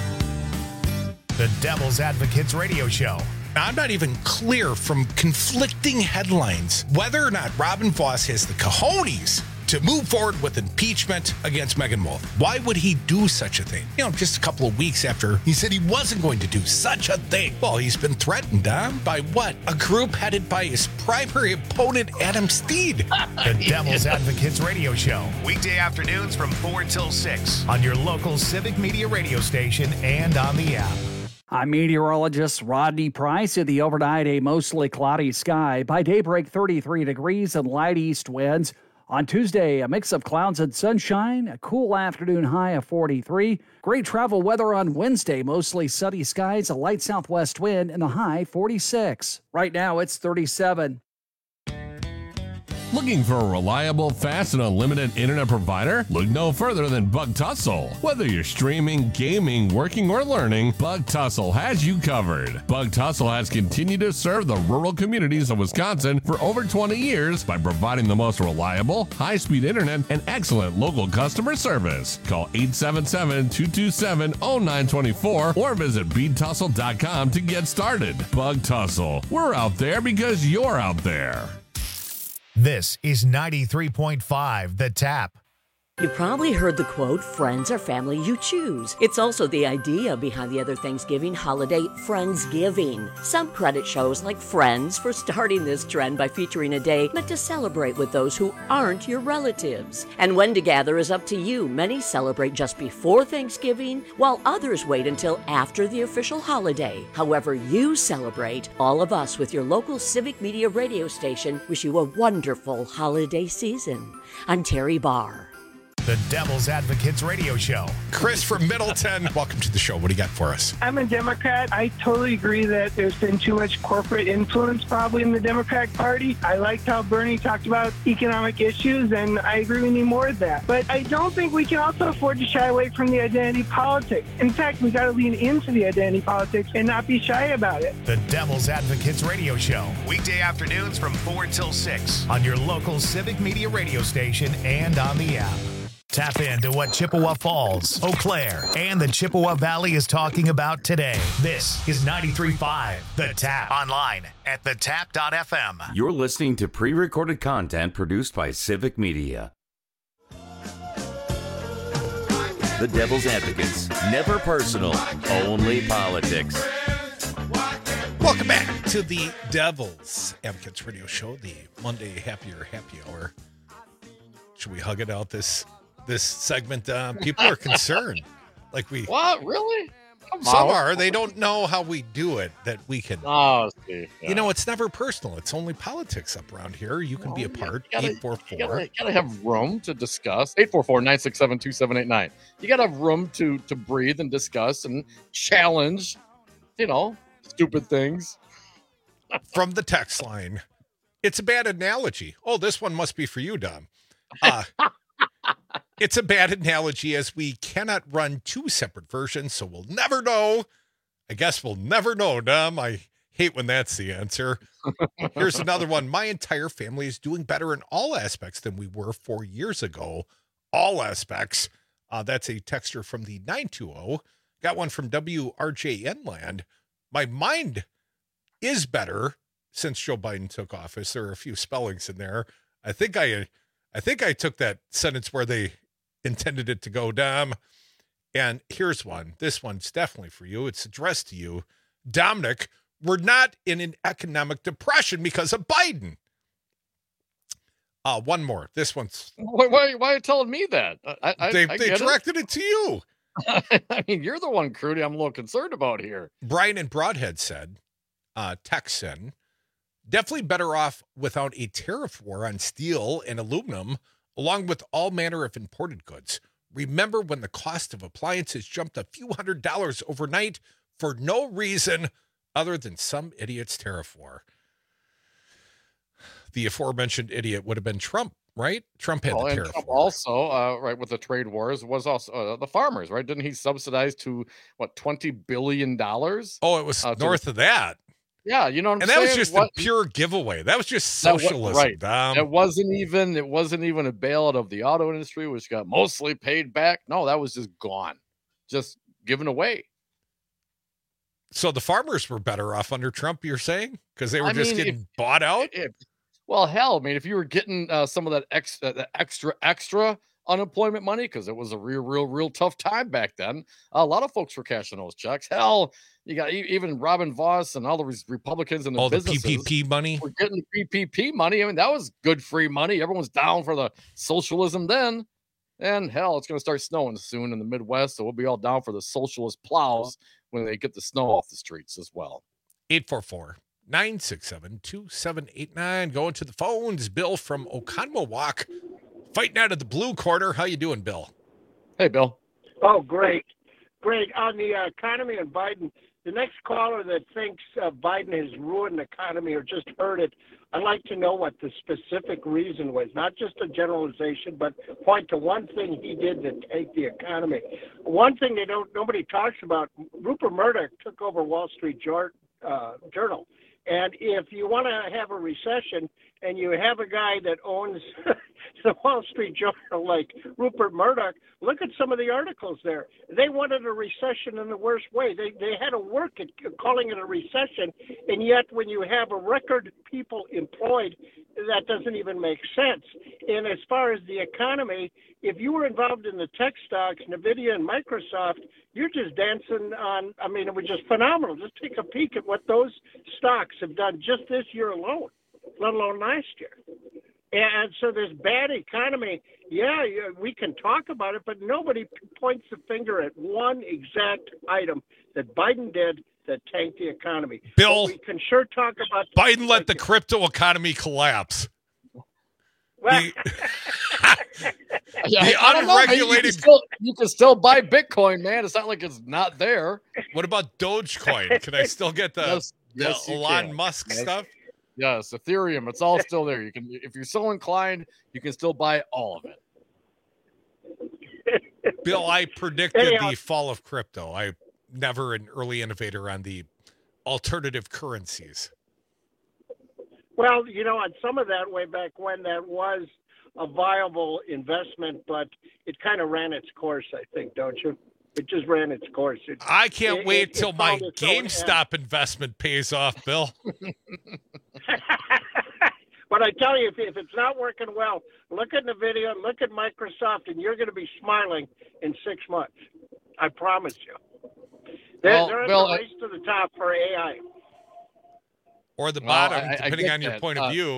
The Devil's Advocates Radio Show. I'm not even clear from conflicting headlines whether or not Robin Voss has the cojones to move forward with impeachment against Megan Wolf. Why would he do such a thing? You know, just a couple of weeks after he said he wasn't going to do such a thing. Well, he's been threatened, huh? By what? A group headed by his primary opponent, Adam Steed. The Devil's Advocates Radio Show. Weekday afternoons from four till six on your local Civic Media radio station and on the app. I'm meteorologist Rodney Price. In the overnight, a mostly cloudy sky. By daybreak, thirty-three degrees and light east winds. On Tuesday, a mix of clouds and sunshine, a cool afternoon high of forty-three. Great travel weather on Wednesday, mostly sunny skies, a light southwest wind, and a high forty-six. Right now, it's thirty-seven. Looking for a reliable, fast, and unlimited internet provider? Look no further than Bug Tussle. Whether you're streaming, gaming, working, or learning, Bug Tussle has you covered. Bug Tussle has continued to serve the rural communities of Wisconsin for over twenty years by providing the most reliable, high-speed internet and excellent local customer service. Call eight seven seven, two two seven, zero nine two four or visit bead tussle dot com to get started. Bug Tussle. We're out there because you're out there. This is ninety-three point five The Tap. You probably heard the quote, friends are family you choose. It's also the idea behind the other Thanksgiving holiday, Friendsgiving. Some credit shows like Friends for starting this trend by featuring a day meant to celebrate with those who aren't your relatives. And when to gather is up to you. Many celebrate just before Thanksgiving, while others wait until after the official holiday. However you celebrate, all of us with your local Civic Media radio station wish you a wonderful holiday season. I'm Terry Barr. The Devil's Advocates Radio Show. Chris from Middleton, welcome to the show. What do you got for us? I'm a Democrat. I totally agree that there's been too much corporate influence probably in the Democratic Party. I liked how Bernie talked about economic issues, and I agree we need more of that. But I don't think we can also afford to shy away from the identity politics. In fact, we got to lean into the identity politics and not be shy about it. The Devil's Advocates Radio Show. Weekday afternoons from four till six on your local Civic Media radio station and on the app. Tap into what Chippewa Falls, Eau Claire, and the Chippewa Valley is talking about today. This is ninety-three point five The Tap. Online at the tap dot f m. You're listening to pre-recorded content produced by Civic Media. The Devil's Advocates. Never personal, only politics. Welcome back to the Devil's Advocates Radio Show, the Monday Happier Happy Hour. Should we hug it out this this segment? Uh, people are concerned. Like we What? Really? Come Some on. are. They don't know how we do it, that we can. Oh, see. Yeah. You know, it's never personal. It's only politics up around here. You can Well, be a part. you gotta- eight four You four. gotta, gotta have room to discuss. eight four four, nine six seven, two seven eight nine. You gotta have room to to breathe and discuss and challenge, you know, stupid things. From the text line, it's a bad analogy. Oh, this one must be for you, Dom. Uh, it's a bad analogy as we cannot run two separate versions, so we'll never know. I guess we'll never know, Dom. I hate when that's the answer. Here's another one. My entire family is doing better in all aspects than we were four years ago. All aspects. Uh, that's a texter from the nine two zero. Got one from W R J N Land. My mind is better since Joe Biden took office. There are a few spellings in there. I think I, I think I took that sentence where they intended it to go, Dom. And here's one. This one's definitely for you. It's addressed to you, Dominic. We're not in an economic depression because of Biden. Uh, one more. This one's. Why, why, why are you telling me that? I, I, they I they get directed it. it to you. I mean, you're the one, Crudy, I'm a little concerned about here. Brian in Broadhead said, uh, Texan, definitely better off without a tariff war on steel and aluminum, along with all manner of imported goods. Remember when the cost of appliances jumped a few hundred dollars overnight for no reason other than some idiot's tariff war? The aforementioned idiot would have been Trump, right? Trump had Well, the and tariff Trump war. also, uh, right, with the trade wars, was also uh, the farmers, right? Didn't he subsidize to, what, twenty billion dollars? Oh, it was uh, to north the- of that. Yeah, you know what I'm And that saying? was just What- a pure giveaway. That was just That wa- socialism, right. Dom. It wasn't even it wasn't even a bailout of the auto industry, which got mostly paid back. No, that was just gone, just given away. So the farmers were better off under Trump, you're saying? Because they were I just mean, getting if- bought out? If- well, hell, I mean, if you were getting uh, some of that extra, that extra, extra unemployment money, because it was a real, real, real tough time back then, a lot of folks were cashing those checks. Hell, you got e- even Robin Voss and all the res- Republicans and the All the businesses P P P money? were getting the P P P money. I mean, that was good free money. Everyone's down for the socialism then. And hell, it's going to start snowing soon in the Midwest, so we'll be all down for the socialist plows when they get the snow off the streets as well. eight four four, nine six seven, two seven eight nine. Going to the phones. Bill from Oconomowoc, fighting out of the blue corner. How you doing, Bill? Hey, Bill. Oh, great. Great. On the uh, economy and Biden, the next caller that thinks uh, Biden has ruined the economy or just hurt it, I'd like to know what the specific reason was, not just a generalization, but point to one thing he did to take the economy. One thing they don't nobody talks about, Rupert Murdoch took over Wall Street Jour- uh, Journal. And if you want to have a recession and you have a guy that owns the Wall Street Journal like Rupert Murdoch, look at some of the articles there. They wanted a recession in the worst way. They they had to work at calling it a recession, and yet when you have a record people employed, that doesn't even make sense. And as far as the economy, if you were involved in the tech stocks, NVIDIA and Microsoft, you're just dancing on, I mean, it was just phenomenal. Just take a peek at what those stocks have done just this year alone, let alone last year. And so this bad economy, yeah, yeah, we can talk about it, but nobody points the finger at one exact item that Biden did that tanked the economy. Bill, but we can sure talk about Biden let the crypto economy collapse. Well, The, Yeah, the I don't know, man. You can, unregulated. still, you can still buy Bitcoin, man. It's not like it's not there. What about Dogecoin? Can I still get the, Yes, the yes, you Elon can. Musk Yes. stuff? Yes, Ethereum. It's all still there. You can, if you're so inclined, you can still buy all of it. Bill, I predicted Anyhow. the fall of crypto. I never an early innovator on the alternative currencies. Well, you know, on some of that way back when that was a viable investment, but it kind of ran its course, I think, don't you? It just ran its course. It, I can't it- wait it- till it my found its own end. GameStop investment pays off, Bill. But I tell you, if, if it's not working well, look at NVIDIA, look at Microsoft, and you're going to be smiling in six months. I promise you. They're, Well, they're at Bill, the race to the top for A I. Or the Well, bottom, I- I depending get on your that. point Uh, of view.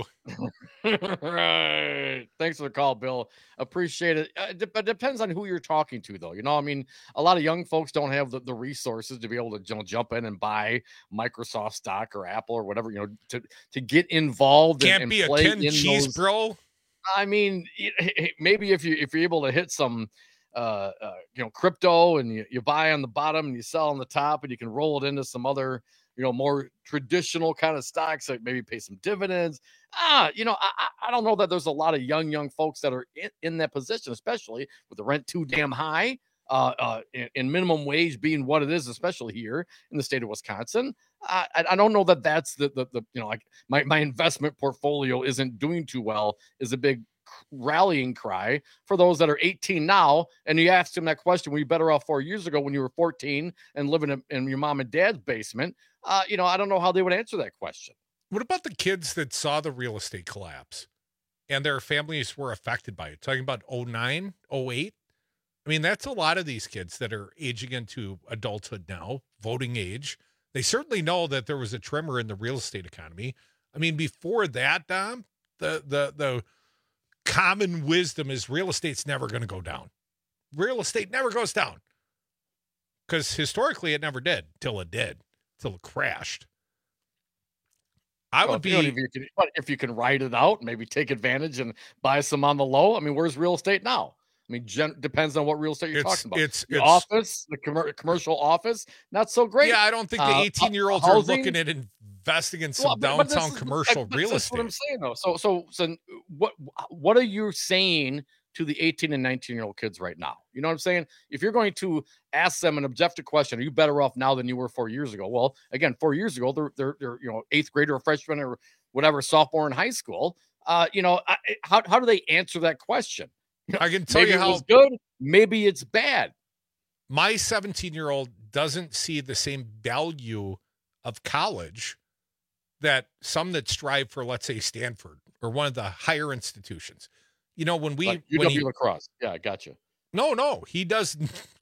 Right. Thanks for the call, Bill. Appreciate it. Uh, de- but it depends on who you're talking to, though. You know, I mean, a lot of young folks don't have the, the resources to be able to you know, jump in and buy Microsoft stock or Apple or whatever, you know, to, to get involved. and- Can't and be a play Ken in Cheese those- bro. I mean, it- maybe if you if you're able to hit some, uh, uh, you know, crypto and you, you buy on the bottom and you sell on the top, and you can roll it into some other, you know, more traditional kind of stocks that maybe pay some dividends. Ah, you know, I I- I don't know that there's a lot of young young folks that are in, in that position, especially with the rent too damn high. Uh, uh, and, and minimum wage being what it is, especially here in the state of Wisconsin. I, I I don't know that that's the, the, the, you know, like my, my investment portfolio isn't doing too well is a big rallying cry for those that are eighteen now. And you asked them that question, were you better off four years ago when you were fourteen and living in, in your mom and dad's basement? Uh, you know, I don't know how they would answer that question. What about the kids that saw the real estate collapse and their families were affected by it? Talking about oh nine, oh eight. I mean, that's a lot of these kids that are aging into adulthood now, voting age. They certainly know that there was a tremor in the real estate economy. I mean, before that, Dom, the the the common wisdom is real estate's never going to go down. Real estate never goes down. Because historically it never did, till it did, till it crashed. I Well, would if you, know, be if, you can, but if you can ride it out, maybe take advantage and buy some on the low. I mean, where's real estate now? I mean, gen- depends on what real estate you're It's- talking about. it's- the it's- office, the commer- commercial office, not so great. Yeah, I don't think the Uh, eighteen-year-olds are housing- looking at investing in some Well, but- but this downtown is- commercial but real that's estate. what I'm saying, though. So, so, so, what, what are you saying to the eighteen and nineteen year old kids right now? You know what I'm saying? If you're going to ask them an objective question, are you better off now than you were four years ago? Well, again, four years ago, they're they're, they're you know eighth grader or freshman or whatever, sophomore in high school. Uh, you know, I, how how do they answer that question? I can tell Maybe you it how was good. Maybe it's bad. my seventeen-year-old doesn't see the same value of college that some that strive for, let's say, Stanford or one of the higher institutions. You know, when we Like when U W he, lacrosse. Yeah, I got you. no, no, he does.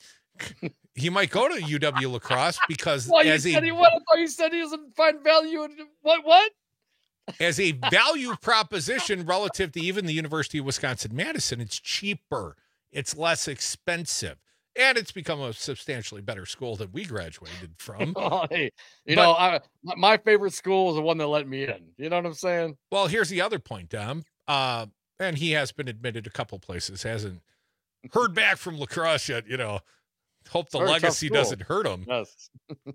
He might go to U W lacrosse because Well, you as said a he what? I thought you said he doesn't find value in what? What? as a value proposition relative to even the University of Wisconsin-Madison, it's cheaper, it's less expensive, and it's become a substantially better school than we graduated from. Oh, hey, you But- know, I, my- my favorite school is the one that let me in. You know what I'm saying? Well, here's the other point, Dom. Uh, and he has been admitted a couple places, hasn't heard back from lacrosse yet. You know, hope the Very tough legacy school. doesn't hurt him. Yes.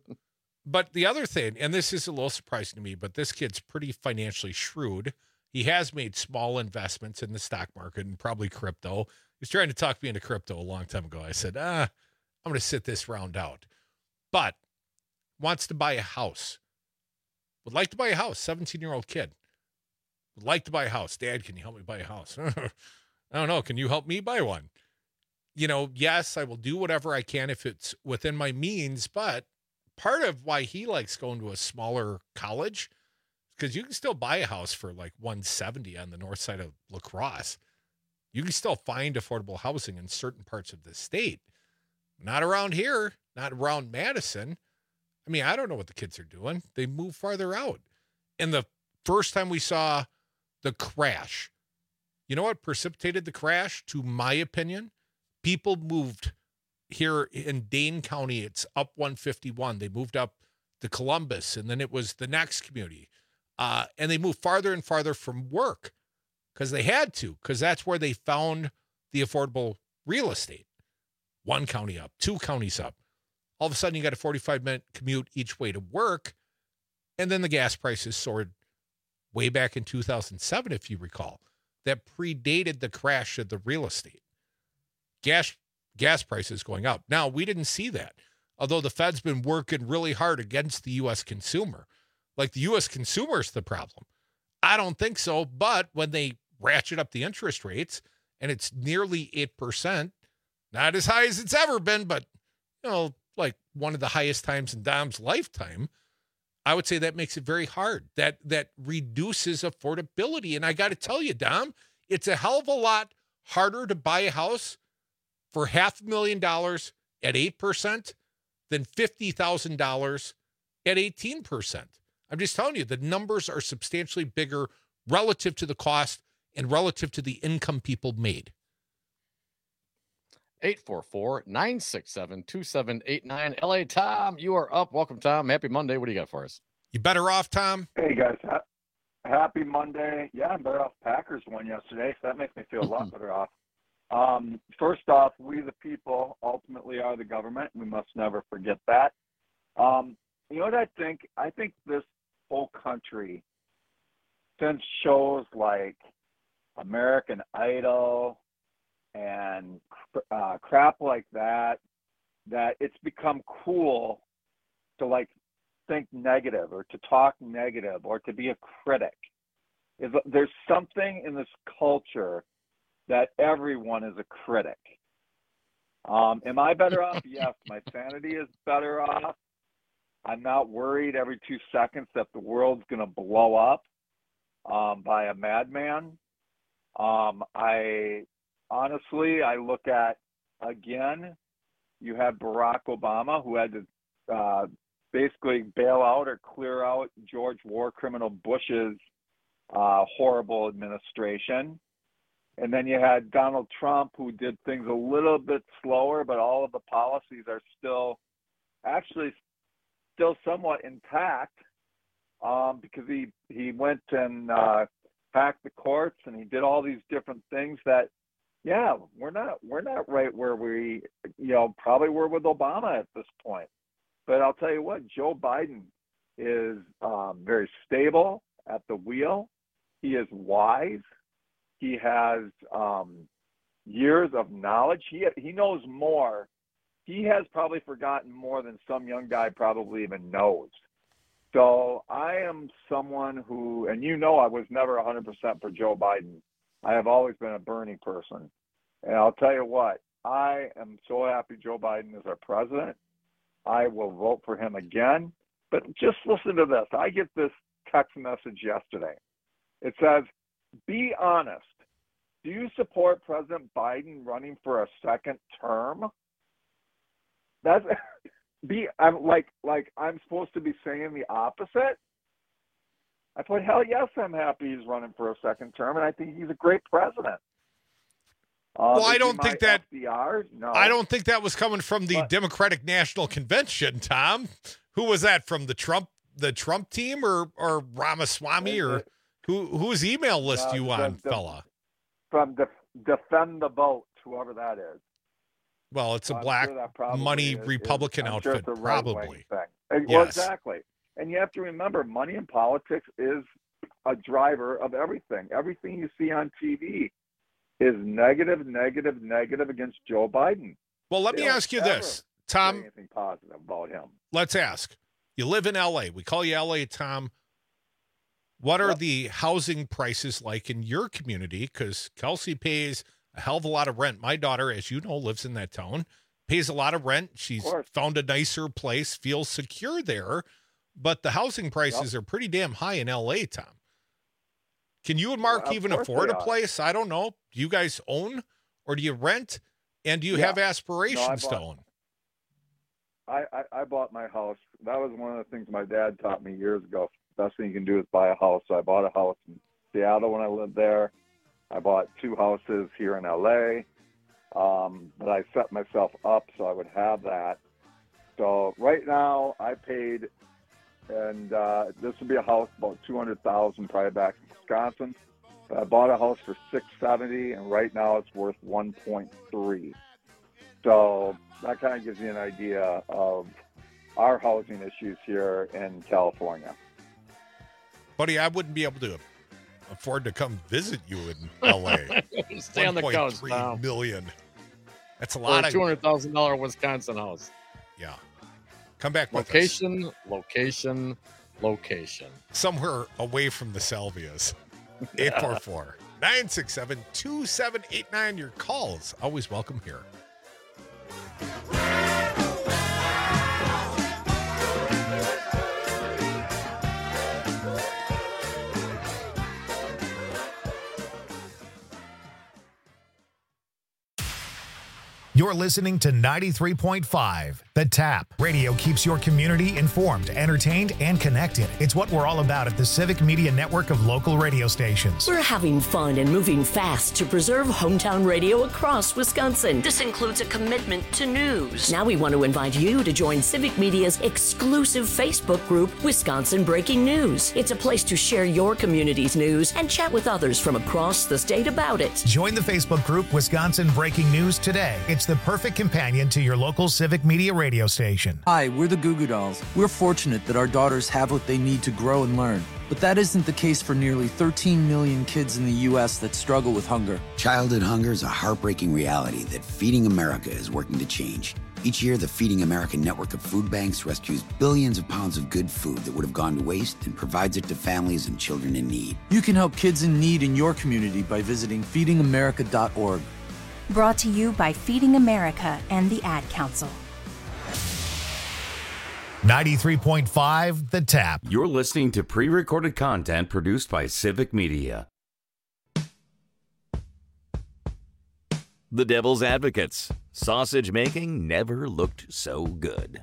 But the other thing, and this is a little surprising to me, but this kid's pretty financially shrewd. He has made small investments in the stock market and probably crypto. He was trying to talk me into crypto a long time ago. I said, ah, I'm going to sit this round out. But wants to buy a house. Would like to buy a house. seventeen-year-old kid. Would like to buy a house. Dad, can you help me buy a house? I don't know. Can you help me buy one? You know, yes, I will do whatever I can if it's within my means, but part of why he likes going to a smaller college is because you can still buy a house for like one seventy on the north side of La Crosse. You can still find affordable housing in certain parts of the state. Not around here, not around Madison. I mean, I don't know what the kids are doing. They move farther out. And the first time we saw the crash, you know what precipitated the crash, to my opinion? People moved here in Dane County. It's up one fifty-one. They moved up to Columbus, and then it was the next community. Uh, and they moved farther and farther from work because they had to, because that's where they found the affordable real estate. One county up, two counties up. All of a sudden, you got a forty-five minute commute each way to work. And then the gas prices soared way back in two thousand seven, if you recall. That predated the crash of the real estate. Gas, gas prices going up. Now, we didn't see that, although the Fed's been working really hard against the U S consumer. Like the U S consumer is the problem. I don't think so, but when they ratchet up the interest rates, and it's nearly eight percent, not as high as it's ever been, but, you know, like one of the highest times in Dom's lifetime, I would say that makes it very hard. That that reduces affordability. And I got to tell you, Dom, it's a hell of a lot harder to buy a house for half a million dollars at eight percent than fifty thousand dollars at eighteen percent. I'm just telling you, the numbers are substantially bigger relative to the cost and relative to the income people made. eight four four, nine six seven, two seven eight nine. L A Tom, you are up. Welcome, Tom. Happy Monday. What do you got for us? You better off, Tom? Hey, guys. Ha- happy Monday. Yeah, I'm better off. Packers won yesterday, so that makes me feel a lot better off. Um, first off, we the people ultimately are the government. We must never forget that. Um, you know what I think? I think this whole country, since shows like American Idol and uh, crap like that, that it's become cool to like think negative or to talk negative or to be a critic. Is there's something in this culture that everyone is a critic. Um, am I better off? Yes, my sanity is better off. I'm not worried every two seconds that the world's going to blow up um, by a madman. Um, I honestly, I look at, again, you had Barack Obama who had to uh, basically bail out or clear out George war criminal Bush's uh, horrible administration. And then you had Donald Trump, who did things a little bit slower, but all of the policies are still actually still somewhat intact um, because he, he went and uh, packed the courts and he did all these different things that, yeah, we're not we're not right where we, you know, probably were with Obama at this point. But I'll tell you what, Joe Biden is um, very stable at the wheel. He is wise. He has um, years of knowledge. He he knows more. He has probably forgotten more than some young guy probably even knows. So I am someone who, and you know I was never one hundred percent for Joe Biden. I have always been a Bernie person. And I'll tell you what, I am so happy Joe Biden is our president. I will vote for him again. But just listen to this. I get this text message yesterday. It says, be honest. Do you support President Biden running for a second term? That's be I'm like like I'm supposed to be saying the opposite. I thought, hell yes, I'm happy he's running for a second term, and I think he's a great president. Um, well, I don't think that. F D R? No, I don't think that was coming from the but, Democratic National Convention, Tom. Who was that from the Trump the Trump team or or Ramaswamy or who whose email list uh, you on, the, fella? From Def- Defend the Vote, whoever that is. Well, it's a I'm black sure money is, Republican is, outfit, sure probably. Thing. Well, yes. exactly. And you have to remember, money in politics is a driver of everything. Everything you see on T V is negative, negative, negative against Joe Biden. Well, let they me ask you this, Tom. Anything positive about him? Let's ask. You live in L A. We call you L A, Tom. What are yep. the housing prices like in your community? Because Kelsey pays a hell of a lot of rent. My daughter, as you know, lives in that town, pays a lot of rent. She's found a nicer place, feels secure there, but the housing prices yep. are pretty damn high in L A, Tom. Can you and Mark well, even afford a are. place? I don't know. Do you guys own or do you rent? And do you yeah. have aspirations no, to own? I, I, I bought my house. That was one of the things my dad taught me years ago. Best thing you can do is buy a house. So I bought a house in Seattle when I lived there. I bought two houses here in L A. Um, but I set myself up so I would have that. So right now I paid, and uh, this would be a house about two hundred thousand dollars probably back in Wisconsin. But I bought a house for six hundred seventy thousand dollars, and right now it's worth one point three. So that kind of gives you an idea of our housing issues here in California. Buddy, I wouldn't be able to afford to come visit you in L A. Stay on the coast now. one point three million. That's a lot. For a two hundred thousand dollars Wisconsin house. Yeah. Come back with location, us. Location, location, somewhere away from the salvias. eight four four, nine six seven, two seven eight nine. Your calls always welcome here. You're listening to ninety-three point five The Tap. Radio keeps your community informed, entertained, and connected. It's what we're all about at the Civic Media Network of local radio stations. We're having fun and moving fast to preserve hometown radio across Wisconsin. This includes a commitment to news. Now we want to invite you to join Civic Media's exclusive Facebook group, Wisconsin Breaking News. It's a place to share your community's news and chat with others from across the state about it. Join the Facebook group Wisconsin Breaking News today. It's the perfect companion to your local Civic Media radio station. Hi, we're the Goo Goo Dolls. We're fortunate that our daughters have what they need to grow and learn. But that isn't the case for nearly thirteen million kids in the U S that struggle with hunger. Childhood hunger is a heartbreaking reality that Feeding America is working to change. Each year, the Feeding America network of food banks rescues billions of pounds of good food that would have gone to waste and provides it to families and children in need. You can help kids in need in your community by visiting feeding america dot org. Brought to you by Feeding America and the Ad Council. ninety-three point five The Tap. You're listening to pre-recorded content produced by Civic Media. The Devil's Advocates. Sausage making never looked so good.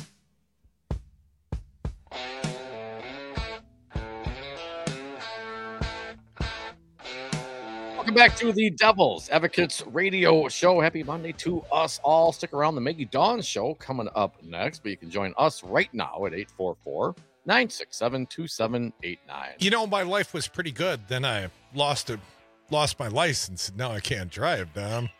Welcome back to the Devil's Advocates radio show. Happy Monday to us all. Stick around. The Maggie Dawn show coming up next, but you can join us right now at eight four four, nine six seven, two seven eight nine. You know, my life was pretty good. Then I lost it, lost my license, and now I can't drive, Dom.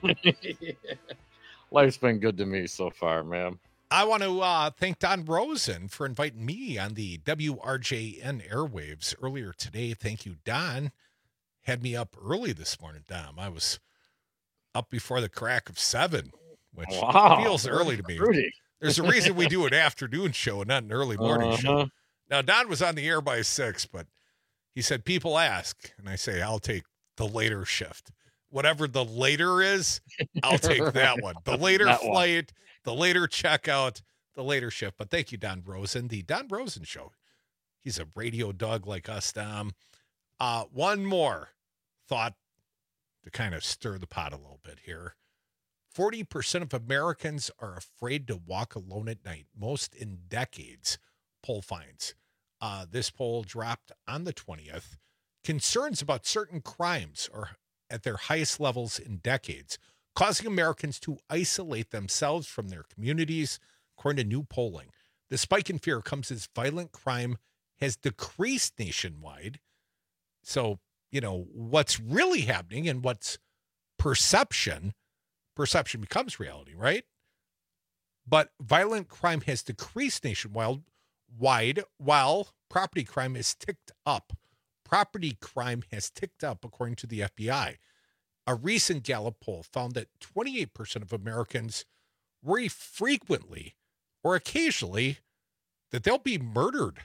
Life's been good to me so far, man. I want to uh, thank Don Rosen for inviting me on the W R J N airwaves earlier today. Thank you, Don. Had me up early this morning, Dom. I was up before the crack of seven, which wow, feels early to me. Fruity. There's a reason we do an afternoon show and not an early morning uh-huh. show. Now, Don was on the air by six, but he said, people ask, and I say, I'll take the later shift. Whatever the later is, I'll take that one. The later That flight, one. The later checkout, the later shift. But thank you, Don Rosen. The Don Rosen Show. He's a radio dog like us, Dom. Uh, one more thought to kind of stir the pot a little bit here. forty percent of Americans are afraid to walk alone at night, most in decades, poll finds. Uh, this poll dropped on the twentieth. Concerns about certain crimes are at their highest levels in decades, causing Americans to isolate themselves from their communities, according to new polling. The spike in fear comes as violent crime has decreased nationwide. So, you know, what's really happening and what's perception, perception becomes reality, right? But violent crime has decreased nationwide, wide, while property crime has ticked up. Property crime has ticked up, according to the F B I. A recent Gallup poll found that twenty-eight percent of Americans worry frequently or occasionally that they'll be murdered.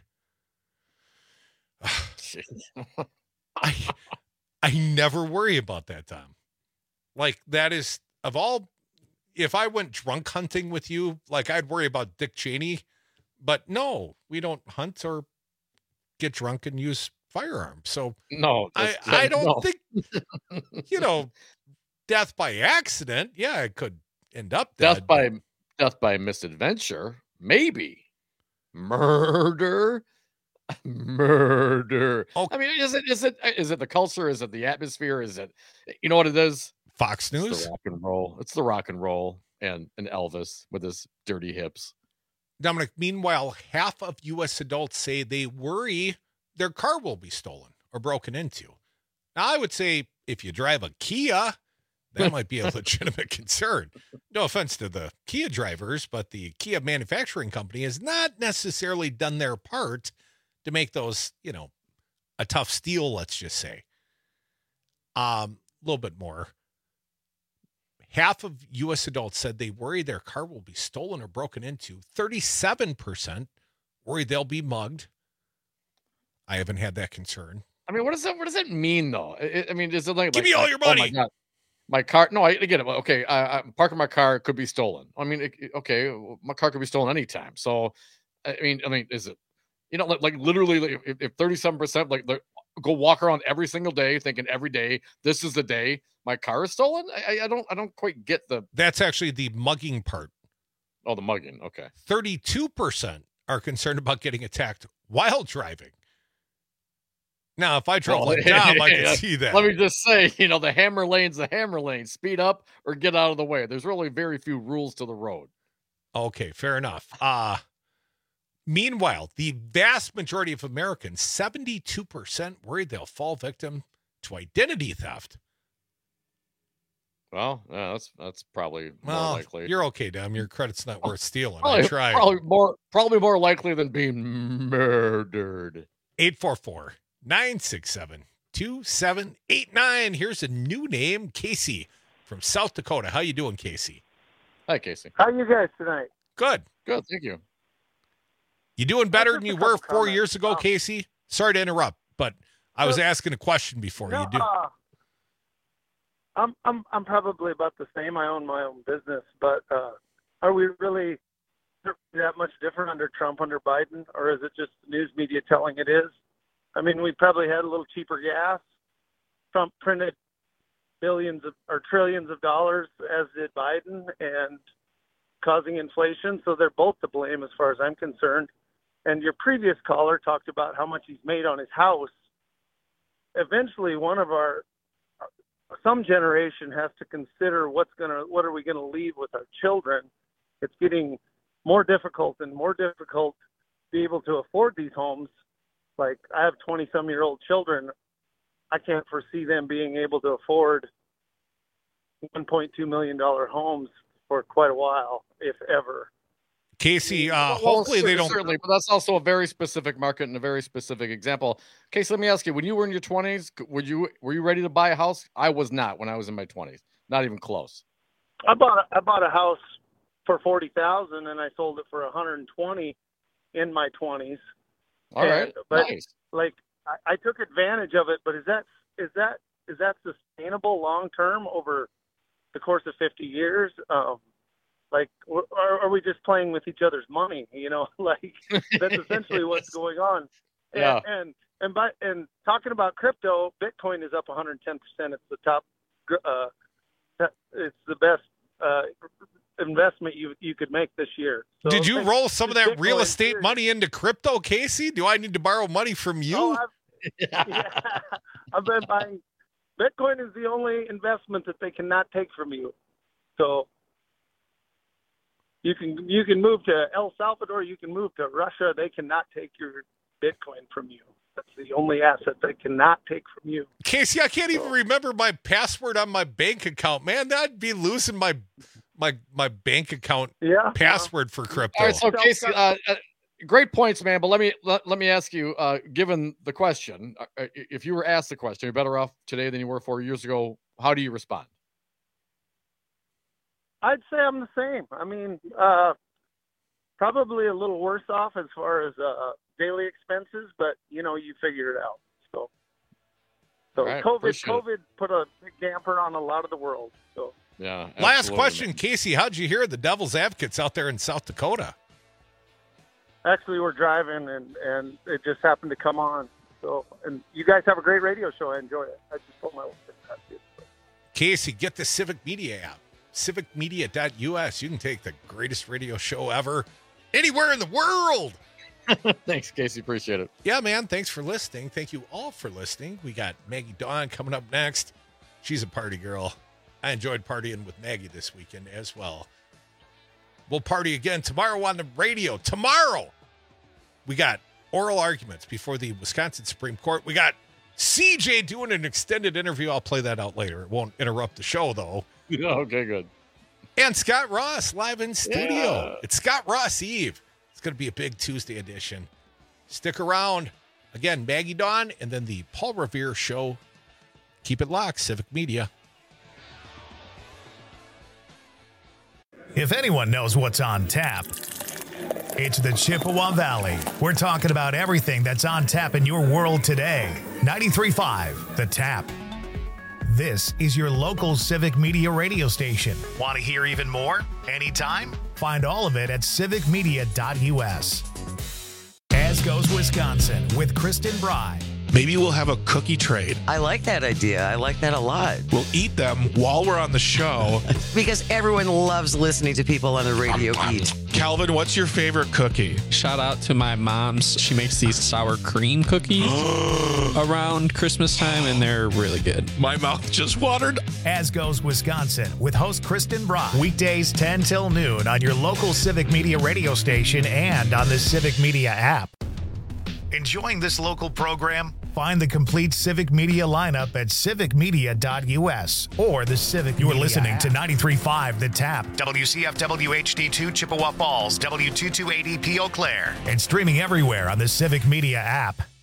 I I never worry about that, Tom. Like, that is, of all, if I went drunk hunting with you, like, I'd worry about Dick Cheney. But no, we don't hunt or get drunk and use firearms. So no, I, I don't no. think, you know, death by accident. Yeah, it could end up dead. Death by, death by misadventure, maybe. Murder. Murder. Oh. I mean, is it is it is it the culture? Is it the atmosphere? Is it, you know what it is? Fox News. It's the rock and roll. It's the rock and roll and and Elvis with his dirty hips. Dominic, meanwhile, half of U S adults say they worry their car will be stolen or broken into. Now, I would say if you drive a Kia, that might be a legitimate concern. No offense to the Kia drivers, but the Kia manufacturing company has not necessarily done their part to make those, you know, a tough steal, let's just say. Um, a little bit more. Half of U S adults said they worry their car will be stolen or broken into. thirty-seven percent worry they'll be mugged. I haven't had that concern. I mean, what does that, what does that mean, though? I, I mean, is it like, give like, me all like, your money? Oh my God. My car, no, I get it. Okay, I, I'm parking my car, it could be stolen. I mean, it, okay, my car could be stolen anytime. So, I mean, I mean, is it, you know, like, like literally, like, if, if thirty-seven percent, like, go walk around every single day thinking every day this is the day my car is stolen? I, I don't I don't quite get the. That's actually the mugging part. Oh, the mugging. Okay. thirty-two percent are concerned about getting attacked while driving. Now, if I drove Well, like Dom, I yeah, could see that. Let me just say, you know, the hammer lane's the hammer lane. Speed up or get out of the way. There's really very few rules to the road. Okay, fair enough. Uh, meanwhile, the vast majority of Americans, seventy-two percent, worried they'll fall victim to identity theft. Well, yeah, that's that's probably more Well, likely. you're okay, Dom. Your credit's not worth stealing. Probably, I tried. probably more probably more likely than being murdered. eight four four, nine six seven, two seven eight nine. Here's a new name, Casey from South Dakota. How you doing, Casey? Hi, Casey. How are you guys tonight? Good. Good, thank you. You doing better than you were four comments. years ago, Oh. Casey? Sorry to interrupt, but I was asking a question before No, you do. uh, I'm I'm I'm probably about the same. I own my own business, but uh, are we really that much different under Trump, under Biden, or is it just the news media telling it is? I mean, we probably had a little cheaper gas. Trump printed billions of or trillions of dollars, as did Biden, and causing inflation. So they're both to blame, as far as I'm concerned. And your previous caller talked about how much he's made on his house. Eventually, one of our some generation has to consider what's gonna what are we gonna leave with our children. It's getting more difficult and more difficult to be able to afford these homes. Like, I have twenty some year old children. I can't foresee them being able to afford one point two million dollar homes for quite a while, if ever. Casey, uh, Well, hopefully they cer- don't. Certainly, but that's also a very specific market and a very specific example. Casey, let me ask you: when you were in your twenties, were you were you ready to buy a house? I was not when I was in my twenties, not even close. I bought a, I bought a house for forty thousand, and I sold it for one hundred and twenty in my twenties. All right, but nice. like I, I took advantage of it. But is that is that is that sustainable long term over the course of fifty years? Um, like, are, are we just playing with each other's money? You know, like that's essentially what's going on. And, Yeah. and and by and talking about crypto, Bitcoin is up one hundred ten percent. It's the top. Uh, it's the best uh, investment you you could make this year. So Did you roll some of that real Bitcoin, estate serious. money into crypto, Casey? Do I need to borrow money from you? Oh, I've, yeah, I've been buying. Bitcoin is the only investment that they cannot take from you. So you can you can move to El Salvador, you can move to Russia. They cannot take your Bitcoin from you. That's the only asset they cannot take from you. Casey, I can't even remember my password on my bank account. Man, that'd be losing my my my bank account Yeah. password for crypto. All right, so Casey, uh, uh, great points, man. But let me let, let me ask you, uh, given the question, uh, if you were asked the question, you're better off today than you were four years ago. How do you respond? I'd say I'm the same. I mean, uh, probably a little worse off as far as uh, daily expenses, but you know, you figure it out. So, so All right, COVID, appreciate it. COVID put a big damper on a lot of the world. So, Yeah. Last absolutely, question, man. Casey. How'd you hear the Devil's Advocates out there in South Dakota? actually, we're driving and and it just happened to come on. So, and you guys have a great radio show. I enjoy it. I just told my wife that. Casey, get the Civic Media app, civic media dot U S. You can take the greatest radio show ever anywhere in the world. Thanks, Casey. Appreciate it. Yeah, man. Thanks for listening. Thank you all for listening. We got Maggie Dawn coming up next. She's a party girl. I enjoyed partying with Maggie this weekend as well. We'll party again tomorrow on the radio. Tomorrow, we got oral arguments before the Wisconsin Supreme Court. We got C J doing an extended interview. I'll play that out later. It won't interrupt the show, though. Okay, good. And Scott Ross live in studio. Yeah. It's Scott Ross Eve. It's going to be a big Tuesday edition. Stick around. Again, Maggie Dawn and then the Paul Revere Show. Keep it locked, Civic Media. If anyone knows what's on tap, it's the Chippewa Valley. We're talking about everything that's on tap in your world today. ninety-three point five, The Tap. This is your local Civic Media radio station. Want to hear even more? Anytime? Find all of it at civic media dot U S. As goes Wisconsin with Kristen Bry. Maybe we'll have a cookie trade. I like that idea. I like that a lot. We'll eat them while we're on the show. Because everyone loves listening to people on the radio eat. Calvin, what's your favorite cookie? Shout out to my mom's. She makes these sour cream cookies around Christmas time, and they're really good. My mouth just watered. As goes Wisconsin with host Kristen Brock. Weekdays ten till noon on your local Civic Media radio station and on the Civic Media app. Enjoying this local program? Find the complete Civic Media lineup at civic media dot u s or the Civic You are listening app. To ninety-three point five The Tap, W C F W H D two Chippewa Falls, W two two eight E P Eau Claire, and streaming everywhere on the Civic Media app.